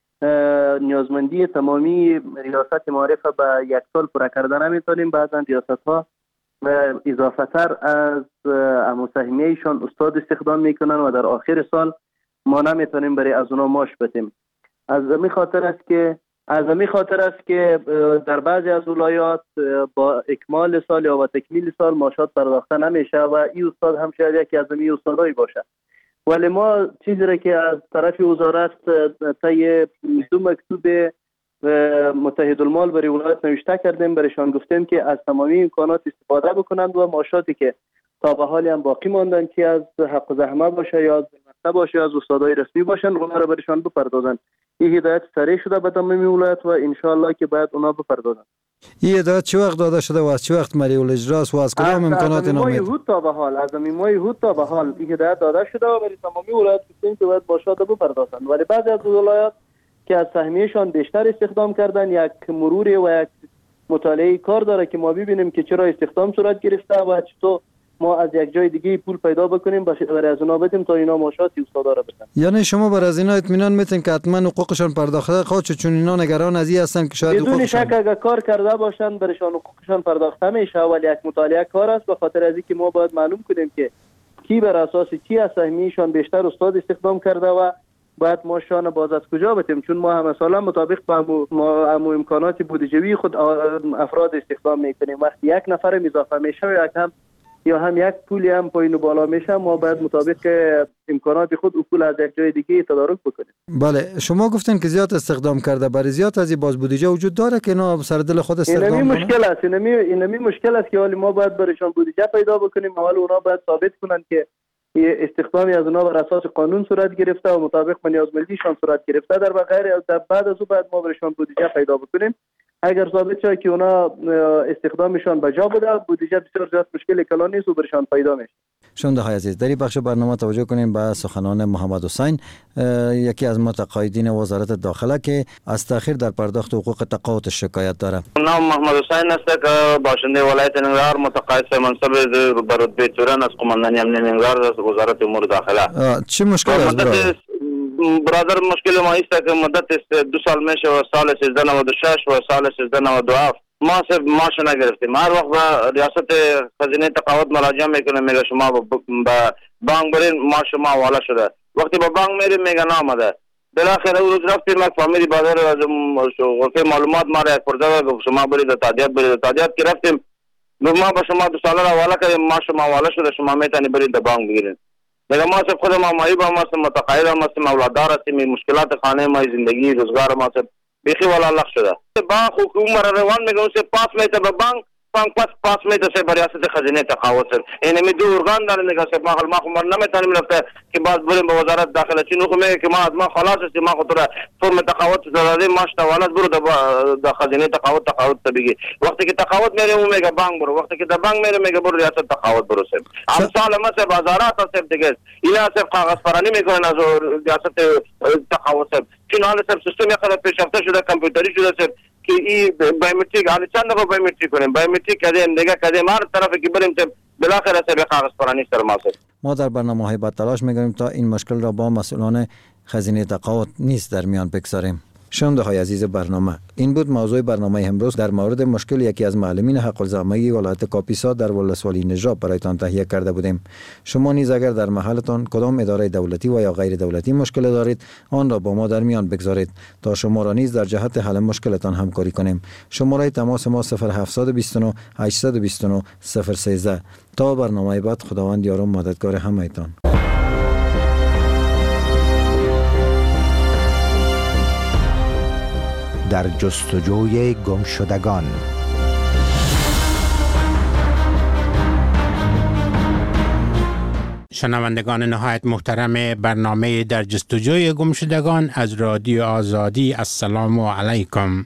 نیازمندی تمامی ریاست معارف به 1 سال پورا کرده نمیتونیم. بعضا ریاست ها اضافه تر از مساهمه ایشان استاد استخدام میکنن و در آخر سال ما نمیتونیم برای از اونا معاش بدیم. از همین خاطر است که در بعضی از ولایات با اکمال سال یا با تکمیل سال معاشات پرداخته نمیشه و این استاد هم شاید یکی از همین استادایی باشه. ولی ما چیزی را که از طرف وزارت طی 2 مکتوب متحدالمال برای ولایت نوشته کردیم برایشان گفتیم که از تمامی امکانات استفاده بکنند و معاشاتی که تا به حال هم باقی ماندن که از حق زحمه باشه یا از مکتب باشه یا از استادای رسمی باشن اونا را برایشان بپردازند. این هدایت صریح شده به تمامی ولایت و ان شاء الله که باید اونا بپردازند. این هدایت چه وقت داده شده و از چه وقت مریول اجراست و از کدام امکانات نامید؟ از ماه هود تا به حال این هدایت داده شده و برای تمامی ولایت گفتیم که باید معاشات بپردازند. ولی بعضی از ولایات که از سهمیه‌شان بیشتر استخدام کردن یک مرور و یک مطالعه کار داره که ما ببینیم که چرا استخدام صورت گرفته و چطور ما از یک جای دیگه پول پیدا بکنیم برای از اونا بدیم تا اینا معاشاتی استادا را بدن. یعنی شما بر از اینا اطمینان میتین که حتما حقوقشان پرداخته خواهد چون اینا نگران از این هستن که شاید بدون شک اگر کار کرده باشن برایشان حقوقشان پرداخته میشه ولی یک مطالعه کار است به خاطر از اینکه ما باید معلوم کنیم که کی بر اساس چی از سهمیه‌شان بیشتر استاد استخدام کرده و بعد ما شان باز از کجا بتیم چون ما هم مثلا مطابق با امکانات بودجه‌ای خود افراد استخدام میکنیم. وقتی یک نفر اضافه میشه یا هم یک پولی هم پایین و بالا میشه ما باید مطابق امکانات خود پول از یک جای دیگه تدارک بکنیم. بله شما گفتین که زیاد استخدام کرده برای زیاد از این باز بودجه وجود داره که اینا سر دل خود استخدام کنن. اینمی مشکل است که حالی ما باید برایشان بودجه پیدا بکنیم حالا اونا باید ثابت کنن که استخدامی از اونا بر اساس قانون صورت گرفته و مطابق با نیازمندیشان صورت گرفته در غیر بعد از او باید ما برایشان بودجه پیدا بکنیم اگر ثابت شد که اونا استخدامشان به جا بوده، بودجه بسیار زیاد مشکل کلان نیست و برشان پیدا میشه. شنونده های عزیز، در این بخش برنامه توجه کنیم به سخنان محمد حسین، یکی از متقاعدین وزارت داخله که از تاخیر در پرداخت حقوق تقاعد شکایت داره. نام محمد حسین است که باشنده ولایت ننگرهار، متقاعد منصب به رتبه تورن از قماندانی امنیت ننگرهار از وزارت امور داخله. چه مشکل است برادر؟ مشکل ما است که مدت 2 سال میشه و سال 1396 و سال 1397 ما صرف معاش نگرفتیم. هر وقت به ریاست خزینه تقاعد مراجعه میکنه، میگه شما به بانک برین، معاش شما حواله شده. وقتی به بانک میریم میگه نامده. بالاخره روز رفتیم یک فامیلی بازار از غرفه معلومات ما را یک پرده گفت شما برید تادیات که رفتیم ما به شما 2 ساله را حواله کردیم، معاش شما حواله شده، شما میتونید برید به بانک بگیرید. میگه ما صرف خود ما معیب هم هستیم، متقاعد هم هستیم، اولاددار هستیم، مشکلات خانه ما، زندگی روزگار ما بیخی والا لخ شده. بانک حکومت روان میگه اون پاس میته به بانک پاس میته سه ریاست خزینه تقاعد سر این می 2 ارگان داره. میگه سه ما خمر نمیتونیم رفته که باز بریم به وزارت داخله چی نخو میگه که ما از ما خلاص هستیم، ما خود را فرم تقاعد دادیم، ماش توالت برو د خزینه تقاعد بگی. وقتی که تقاعد میره اون میگه بانک برو، وقتی که د بانک میره میگه برو ریاست تقاعد برو. سه امثال ما سه بازارات هست دیگه اینا سه کاغذ پرانی میکنن از ریاست تقاعد سر چون حالا سب سیستم خود پیشرفته شده، کامپیوتری شده سر که این بایومتریک حالا چند دفعه بایومتریک کنیم، بایومتریک کردیم دیگه کردیم هر طرفی که بریم سر بالاخره سر کاغذ پرانی سر ما سر. ما در برنامه‌های بعد تلاش می‌کنیم تا این مشکل را با مسئولان خزینه تقاعد نیز در میان بگذاریم. شنونده های عزیز برنامه، این بود موضوع برنامه امروز در مورد مشکل یکی از معلمین حق الزحمه ولایت کاپیسا در ولسوالی نجراب برایتان تهیه کرده بودیم. شما نیز اگر در محلتان کدام اداره دولتی و یا غیر دولتی مشکل دارید، آن را با ما در میان بگذارید تا شما را نیز در جهت حل مشکلتان همکاری کنیم. شماره تماس ما 0729 829 013. تا برنامه بعد، خداوند یار و مددگار همه‌تان. در جستجوی گمشدگان. شنوندگان نهایت محترم برنامه در جستجوی گمشدگان از رادیو آزادی، السلام علیکم.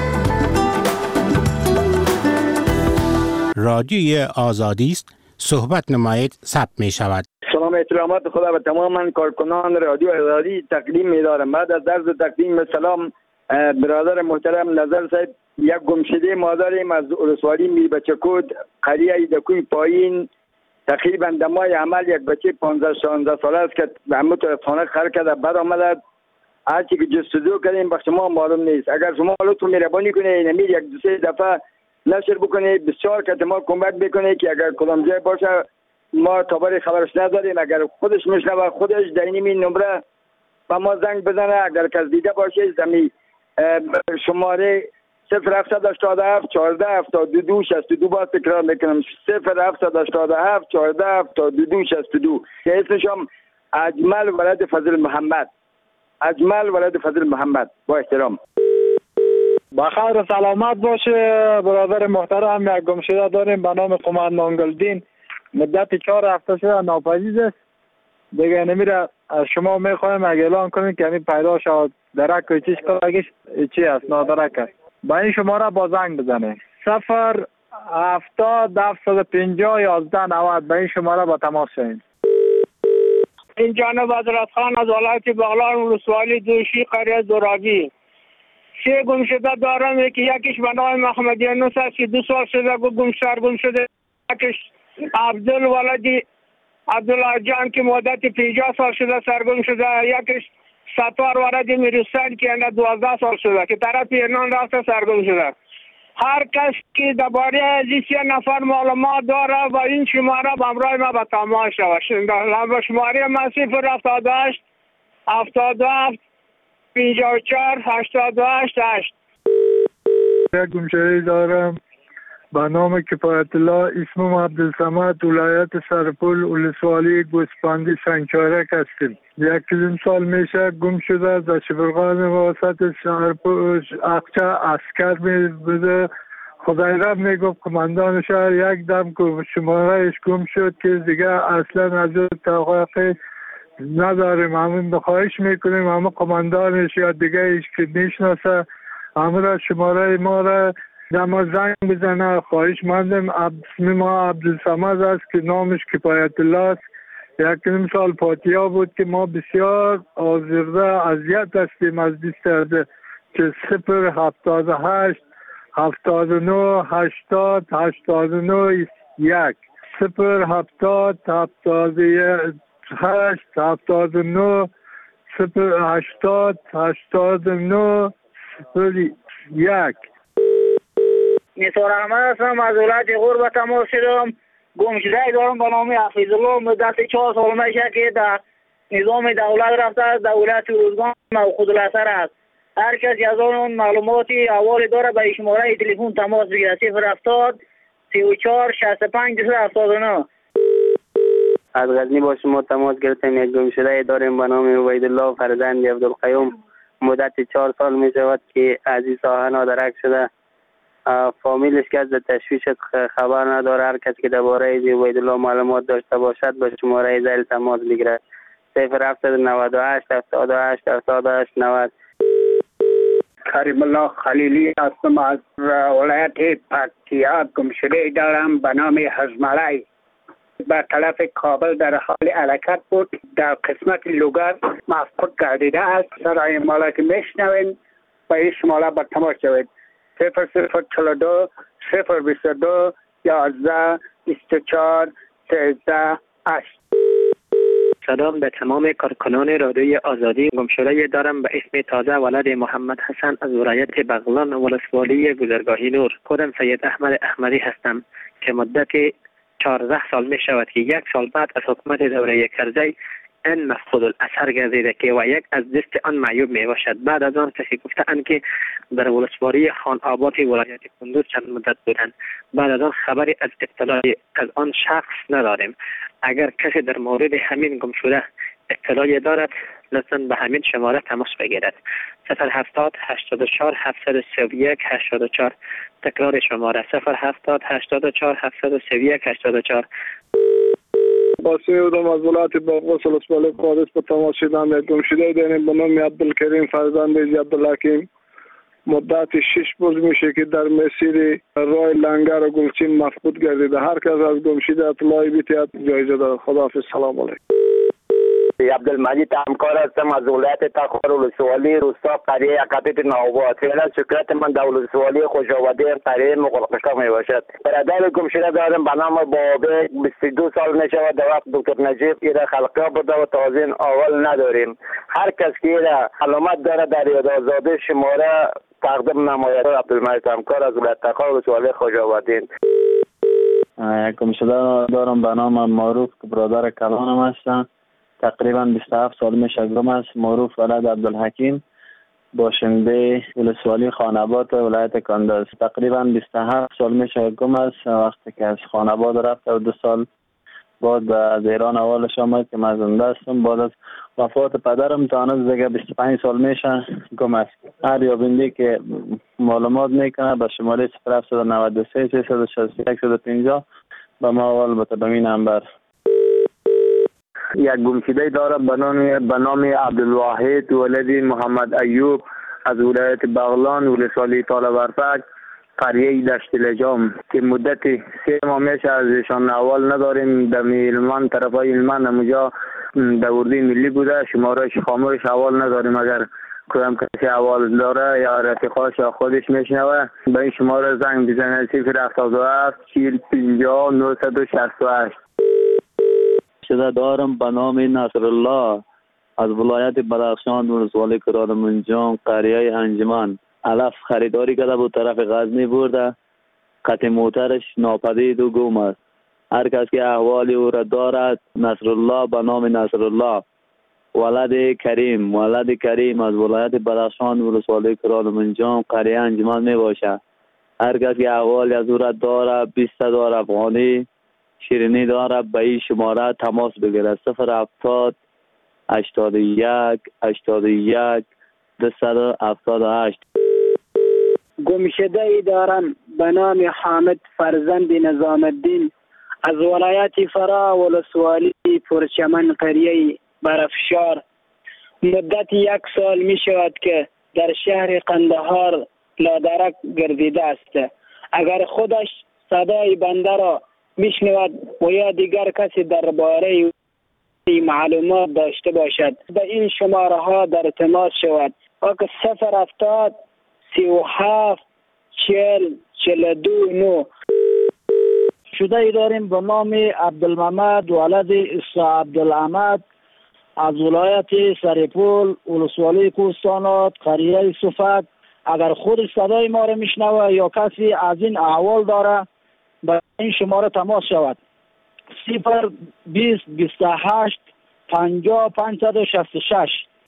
رادیو آزادی است، صحبت نمایید ثبت می شود. سلام احترامات خدا به تمام کارکنان رادیو آزادی تقدیم می دارم. بعد از عرض تقدیم سلام برادر محترم نظر صاحب، یک گمشده ما داریم از ولسوالی میربچه‌کود، قریه دکوی پایین. تقریبا دمای عمل یک بچه 15-16 ساله است که همه تو خانه خر کرده، بر آمده. هرچی که جستجو کردیم به شما معلوم نیست. اگر شما لطف مهربانی کنید این یک 2-3 دفعه نشر بکنید، بسیار که ما کمک بکنید که اگر کدام جای باشه ما خبری خبرش نداریم. اگر خودش میشنوه خودش در این نمره با ما زنگ بزنه. اگر کس دیده باشه زمین شماره 0787 14 72 62 باز تکرار میکنم 0787 14 72 62 که اسمشم اجمل ولد فضل محمد. اجمل ولد فضل محمد. با احترام. بخیر و سلامت باشه برادر محترم. یک گمشده داریم به نام قماندان گلدین، مدت 4 هفته شده ناپدید است دیگه. نمیره از شما میخوایم اگه اعلان کنید که همین پیدا شد درک و چیش کارگیش چی است نادرک است. با این شماره با زنگ بزنه 070 750 11 90. با این شماره با تماس شوید. این جانب حضرت خان از ولایت بغلان ولسوالی دوشی قریه دوراگی. 3 گمشده دارم که یکیش به نام محمد یونس است که 2 سال شده گم شده. یکیش عبدال ولدی عبدالله جان که مدت 50 سال شده سرگم شده. یکیش ستار ولدی میرسن که 12 سال شده که طرف ایران رفته سرگم شده. هر کس که درباره از این 3 نفر معلومات داره و این شماره به همراه ما به تماس شود. به شماره من 078 77 54 88 8. یک گمشده دارم به نام کفایت الله، اسمم عبدالصمد، ولایت سرپل ولسوالی گوسپندی سنگچارک هستیم. 1 سال میشه گم شده. در شبرغان واسط اقچه عسکر میبوده. خدای رب میگفت کماندان شهر یک دم که شمارهش گم شد که دیگه اصلا از توقع نداریم. همون بخواهش میکنیم همه کماندانش یا دیگه ایش که میشناسه همراه شماره ما را دما زنگ بزنه. خواهش مندم. اسم ما عبدالصمد است که نامش کفایت الله است. 1 سال پاتیا بود که ما بسیار آزرده اذیت هستیم از دیسترده که 078 79 80 89 1 070 78 79 080 89 1. نثار احمد هستم، از ولایت غرب تماس شدم. گمشده دارم به نام حفیظ الله. مدت 4 سال میشه که در نظام دولت رفته است. دولت روزگان موخود الاثر است. هر کسی از آن معلوماتی احوالی داره به شماره تلفن تماس بگیرد. 070 34 65 279. از غزنی با شما تماس گرفتم. یک گمشده داریم به نام عبیدالله فرزند عبدالقیوم. مدت 4 سال می شود که از این ساحه نادرک شده. فامیلش که از تشویش خبر نداره. هر کسی که درباره عبیدالله معلومات داشته باشد به شماره ذیل تماس بگیرد. 0798 78 78 90. کریم الله خلیلی هستم، از ولایت پکتیا. گمشده دارم به نام حزملای. به طرف کابل در حال حرکت بود. در قسمت لوگر مفقود گردیده است. سرای مالا که میشنوین با این شماره به تماس شوید. 0042 022 11 24 13 8. سلام به تمام کارکنان رادیوی آزادی. گمشده دارم به اسم تازه ولد محمد حسن از ولایت بغلان ولسوالی گذرگاهی نور. خودم سید احمد احمدی هستم که مدت 14 سال می شود که 1 سال بعد از حکومت دوره کرزی این مفقود الاثر گردیده که و یک از دست آن معیوب می باشد. بعد از آن کسی گفتند که در ولسوالی خان آباد ولایت کندوز چند مدت بودند. بعد از آن خبری از اطلاعی از آن شخص نداریم. اگر کسی در مورد همین گمشده اطلاعی دارد لطفاً به همین شماره تماس بگیرد. 070 84 731 84. تکرار شماره 070 84 731 84. باسمی بودم از ولایت باغوس ولسوالی قادس به تماس شدم. یک گمشده داریم به نام عبدالکریم فرزند عبدالحکیم. مدت 6 روز میشه که در مسیر راه لنگر و گلچین مفقود گردیده. هر کس از گمشده اطلاعی بیتید جایزه دارد. خداحافظ. سلام علیکم. عبدالمجید همکار هستم از ولایت تخار ولسوالی روستا قریه اکاتیت نوبات. فعلا شکایت من در ولسوالی خوشآبادی قریه مغلقشا می باشد. برادر گمشده دارم به نام بابه. 22 سال می شود. در وقت دکتر نجیب ایره خلقه بوده و تازه اول نداریم. هر کس که ایره علامت داره در یاد آزادی شماره تقدیم نماید. عبدالمجید همکار از ولایت تخار ولسوالی خوشآبادی. یک گمشده دارم به نام معروف که برادر کلانم هستم. تقریبا 27 سال میشه گم است. معروف ولد عبدالحکیم باشنده ولسوالی خاناباد ولایت کندوز. تقریبا 27 سال میشه گم است. وقتی که از خاناباد رفت و 2 سال بعد از ایران اولش آمد که من زنده هستم. بعد از وفات پدرم تا هنوز دیگه 25 سال میشه گم است. هر یابنده که معلومات میکنه به شماره 0793 361 150 به ما اول به این نمبر. یک گمشده دارم به نام عبدالواحد ولد محمد ایوب از ولایت بغلان ولسوالی طالبرفک قریه دشت لجام که مدت 3 ماه میشه از ایشان اول نداریم. در هلمند طرفای هلمند همونجا در اردوی ملی بوده. شمارهش خاموش اول نداریم. اگر کدام کسی اول داره یا رفیقاش یا خودش میشنوه به این شماره زنگ بزنه. 077 40 50 968. شده دارم به نام نصر الله از ولایت بدخشان ولسوالی کرانمنجان قریه انجمن. علف خریداری کرده بود طرف غزنی برده. قطع موترش ناپدید و گم است. هر کس که احوالی او را دارد نصر الله به نام نصر الله ولد کریم از ولایت بدخشان ولسوالی کرانمنجان قریه انجمن می باشد. هر کس که احوالی از او را دارد 20,000 افغانی شیرینی داره به این شماره تماس بگیره. 070 81 81 278. گمشده ای دارم به نام حامد فرزند نظام الدین از ولایت فرا ولسوالی پرچمن قریه برفشار. مدت 1 سال می شود که در شهر قندهار لادرک گردیده است. اگر خودش صدای بنده را میشنود و یا دیگر کسی درباره معلومات داشته باشد به این شماره ها در تماس شود. 070 37 40 42 9. شده ای داریم به نام عبدالمحمد ولد عیسی عبدالحمد از ولایت سرپول ولسوالی کوهستانات قریه صفت. اگر خود صدای ما را میشنوه یا کسی از این احوال داره به این شماره تماس شود. 020 28 50 566.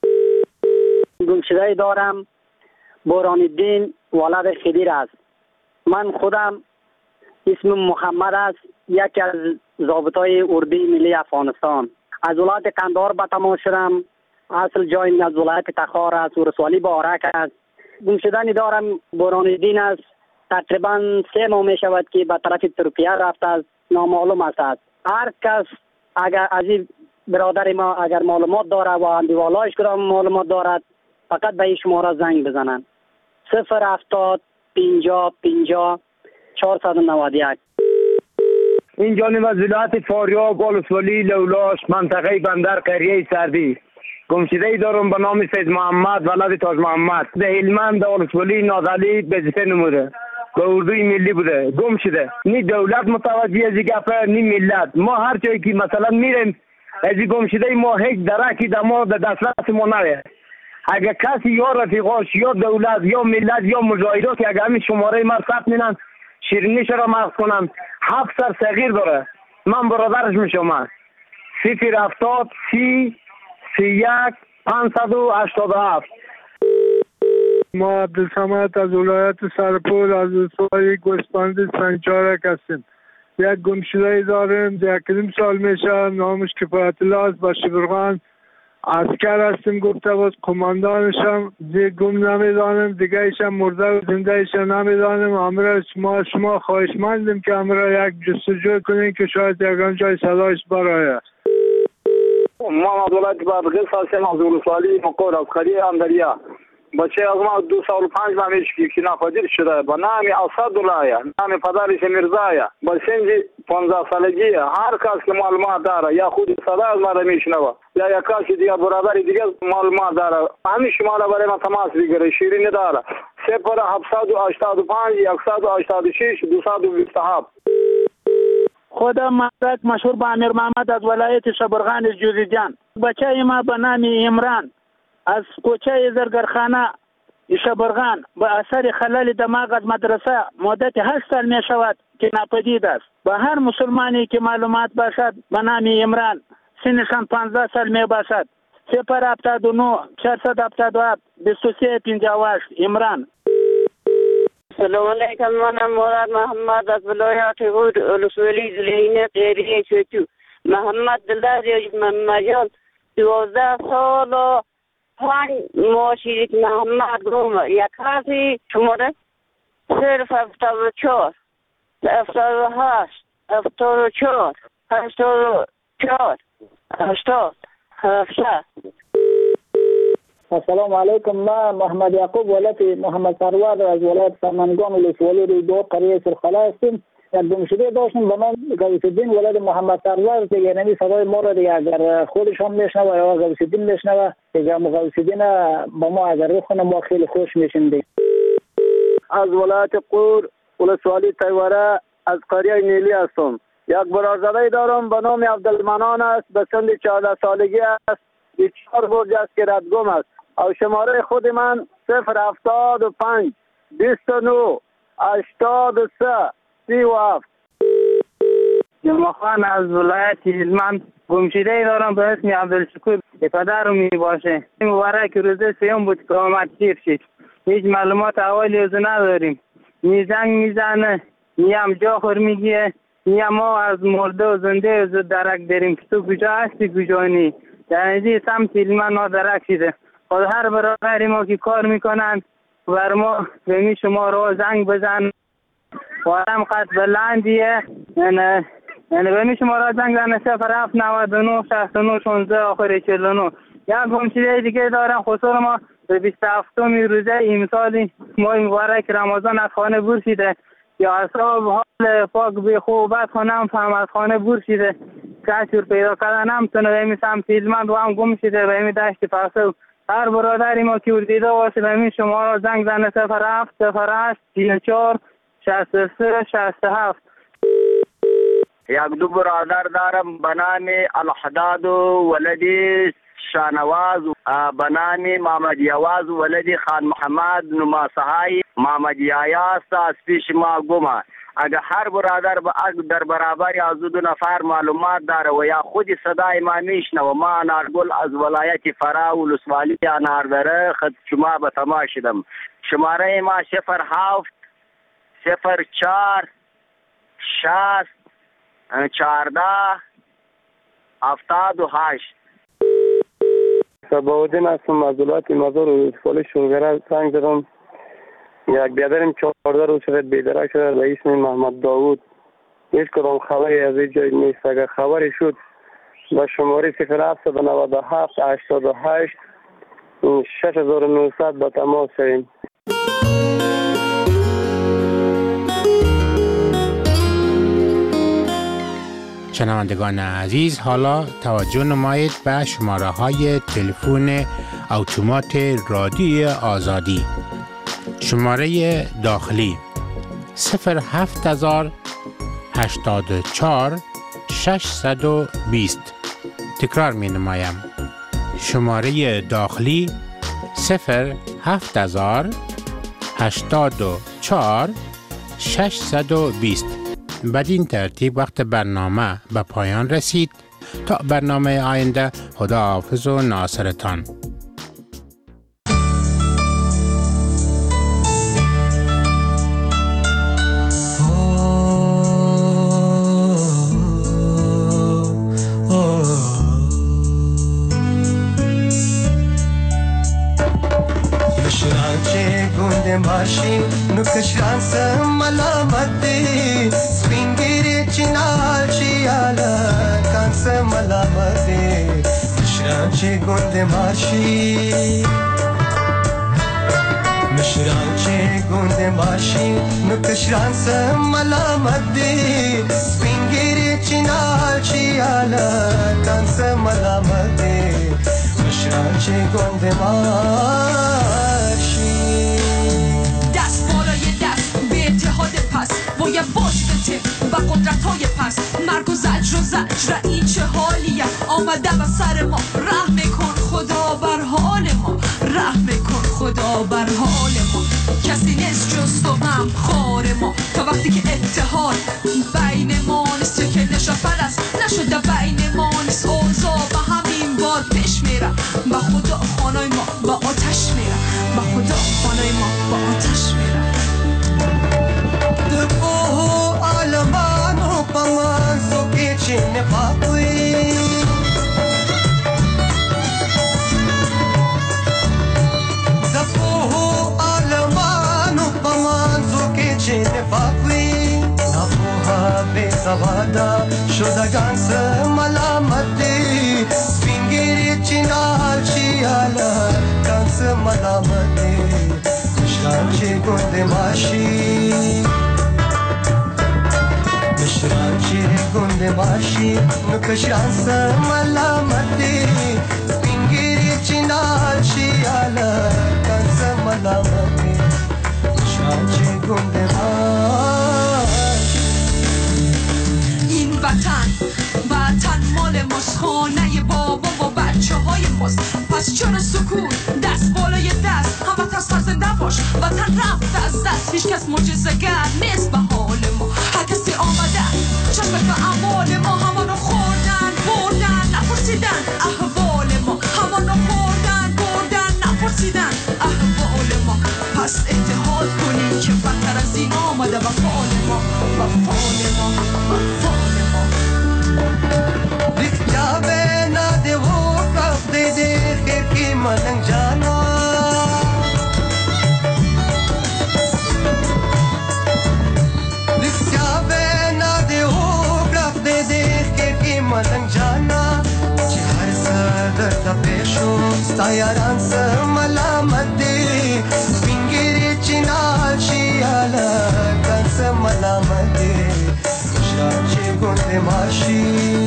گمشده دارم بوران الدین ولد خدیر است. من خودم اسم محمد است، یکی از ضابطای اردوی ملی افغانستان. از ولایت قندهار به تماس شدم. اصل جایم از ولایت تخار است، ولسوالی بارک است. گمشدنی دارم بوران الدین است. تقریبا 3 ماه می شود که به طرف ترکیه رفته است، نامعلوم است. هر کس اگر از این برادر ما اگر معلومات داره و اندیوالایش کدام معلومات دارد فقط به این شماره زنگ بزنن. 070 50 50 491. این جانب از ولایت فاریاب ولسوالی لولاش منطقه بندر قریه سردی. گمشده دارم به نام سید محمد ولد تاج محمد. در هلمند ولسوالی نازلی وظیفه نموده. به اردوی ملی بوده. گم شده. نی دولت متوجه از گپ نی ملت. ما هر جایی که مثلا میریم از گمشده ما هیچ درکی دما در دسترس ما نره. اگر کسی یا رفیقاش یا دولت یا ملت یا مجاهدا که اگر همین شماره ما ثبت مینن شیرینیش را مغز کنن 7 سر صغیر داره. من برادرش میشم. 070 30 31 587. ما عبدالصمد از ولایت سرپول از ولسوالی گوسپندی سنگچارک هستیم. یک گمشده داریم 1.5 سال میشه. نامش کفایت الله است. با شبرغان عسکر هستیم. گفته باز قماندانشم گم نمیدانیم، دیگه ایشم مرده و زنده ایشم نمیدانیم. امرا شما خواهشمندیم که امرا یک جستجو کنیم که شاید یکان جای صدایش برای. ما ولایت بادغیس هستیم از ولسوالی مقور از قریه اندریه. بچه از ما 2 سال و 5 ماه میشه که ناپدید شده. به نام اسدالله، نام پدرش میرزا، با سن 15 سالگی. هر کس که معلومات داره یا خود صدا از ما را میشنوه یا یک کسی دیگه برادر دیگه معلومات داره همین شماره برای ما تماس بگیره. شیرینی داره 085 186 227. خودم مدرک مشهور به امیر محمد از ولایت شبرغان جوزیجان. بچه ما به نام عمران از کوچه زرگرخانه شبرغان به اثر خلل دماغ از مدرسه مدت 8 سال می شود که ناپدید است. به هر مسلمانی که معلومات باشد به نام عمران سنشان 15 سال می باشد. 079 477 23 58 عمران. سلام علیکم. من مراد محمد از ولایت هود ولسوالی زلینه قریه چوچو. محمد دلدار مجال 12 سال و 5 ماه شدید محمد گم. یک کسی شماره 074 78 74 84 80 70. السلام علیکم. من محمد یعقوب ولد محمد سرور از ولایت سمنگان ولسوالی دو قریه سرخلا هستیم. یک گمشده داشتیم به نام غوث الدین ولد محمد سرور. دیگه نمی صدای ما را دیگه اگر خودش هم میشنوه یا غوث الدین میشنوه دیگه غوث الدین با ما اگر بخونه ما خیلی خوش میشیم. دیگه از ولایت قور ولسوالی تیوره از قریه نیلی هستم. یک برادرزاده دارم به نام عبدالمنان است. به سن 14 سالگی است. 4 برج است که ردگم است. او شماره خود من 075 29 83 37. جمعخان از ولایت هلمند. گمشده دارم به اسم عبدالشکور پدرم می باشه. مبارک روزه سیوم بود که آمد شیر شد. هیچ معلومات اولی از نداریم. نی زنگ میزنه نی هم جا خور میگیه نی ما از مرده و زنده از درک داریم که تو کجا هستی کجا نی. در اینجا سمت هلمند ما درک شده. خود هر برادری ما که کار میکنن بر ما به شما رو زنگ بزن وارم قد بلندیه یعنی به شما را زنگ زنه 0799 69 16 آخر 49 یک گمشده دیگه دارم. خصوصا ما به 27 روزه امسال ماه مبارک رمضان از خانه برشیده یا اصحاب حال پاک به خوبت خانم فهم از خانه برشیده کشور پیدا کردن هم تونه به امی سم فیلمند و هم گم شده به امی دشت پاسو. هر برادری ما که دیده باشه به امی شما را زنگ زنه 07 08 34 63 67. یک دو برادر دارم به نام الحداد ولدی شانواز به نام محمد یواز ولدی خان محمد نماسهای محمد یایاست از پیش ما گمه. اگر هر برادر در برابر از دو نفر معلومات داره و یا خود صدای ما میشنه و ما انارگل از ولایت فرا و ولسوالی اناردره خد شما به تماس شدم. شماره ما 07 04 60 14 78. صباودین هستم از ولایت مزار و ولسوالی شلگره زنگ زدم. یک بیادرم 14 روز شده بیدرک شده به اسم محمد داوود. هیچ کدام خبری از این جای نیست. اگر خبری شد با شماره 0797 88 6900 با تماس شویم. شنوندگان عزیز، حالا توجه نمایید به شماره های تلفن اتومات رادیوی آزادی. شماره داخلی 07000 84 620. تکرار می نمایم. شماره داخلی 07000 84 620. بدین ترتیب وقت برنامه به پایان رسید. تا برنامه آینده، خداحافظ و ناصرتان. ماشین نو کشران سم ملامتی سپینگیری چینال چیالا کان سم ملامتی کشران چی گند ماشین مشران چی گند ماشین نو کشران سم ملامتی سپینگیری چینال چیالا کان سم ملامتی مشران چی گند ماشین باید باشته و قدرت های پس مرگ و زجر و زجر این چه حالیه آمده و سر ما رحم کن خدا بر حال ما رحم کن خدا بر حال ما کسی نیست جز تو هم خار ما تا وقتی که اتحاد بین ما نیست چه که نشفر است نشده بین ما نیست اوضاع و همین باد پیش میره با خدا خانای ما با آتش میره با خدا خانای ما با آتش میره Alamano pamanzo che ce ne fa qui Zafuhu alamano pamanzo che ce ne fa qui Zafuha besavada shodagan se malamati Spingiri chinal chiala kan se malamati Shranche gonde mashi شرانچه گنده باشی نکشان سملامتی سپینگیری چینال چیالا کن سملامتی شرانچه گنده باشی این وطن مال ماست خانه بابا و بچه های ماست پس چرا سکوت دست بالای دست همه تست زنده باش وطن رفت از دست هیچ کس معجزه گر نیست به حال ما هر کسی آمده چشم به اعمال ما همانو خوردن بردن نپرسیدن احوال ما همانو خوردن بردن نپرسیدن احوال ما پس اتحاد کنیم که بدتر از این آمده و فال ما و فال ما و فال ما دیگه به نده و رفته ده خیر که منن جان ملامتی بینگیری چینال شیالا کس ملامتی شراچی گنده ماشی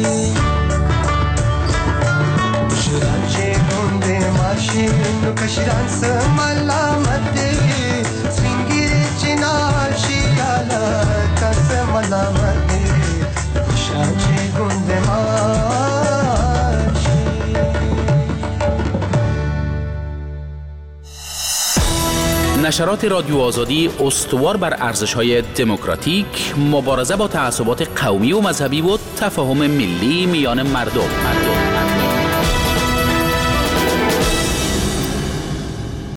شراچی گنده ماشی نکشران سملامتی بینگیری چینال شیالا کس ملامتی شراچی گنده ماشی. نشرات رادیو آزادی استوار بر ارزش‌های دموکراتیک، مبارزه با تعصبات قومی و مذهبی و تفاهم ملی میان مردم.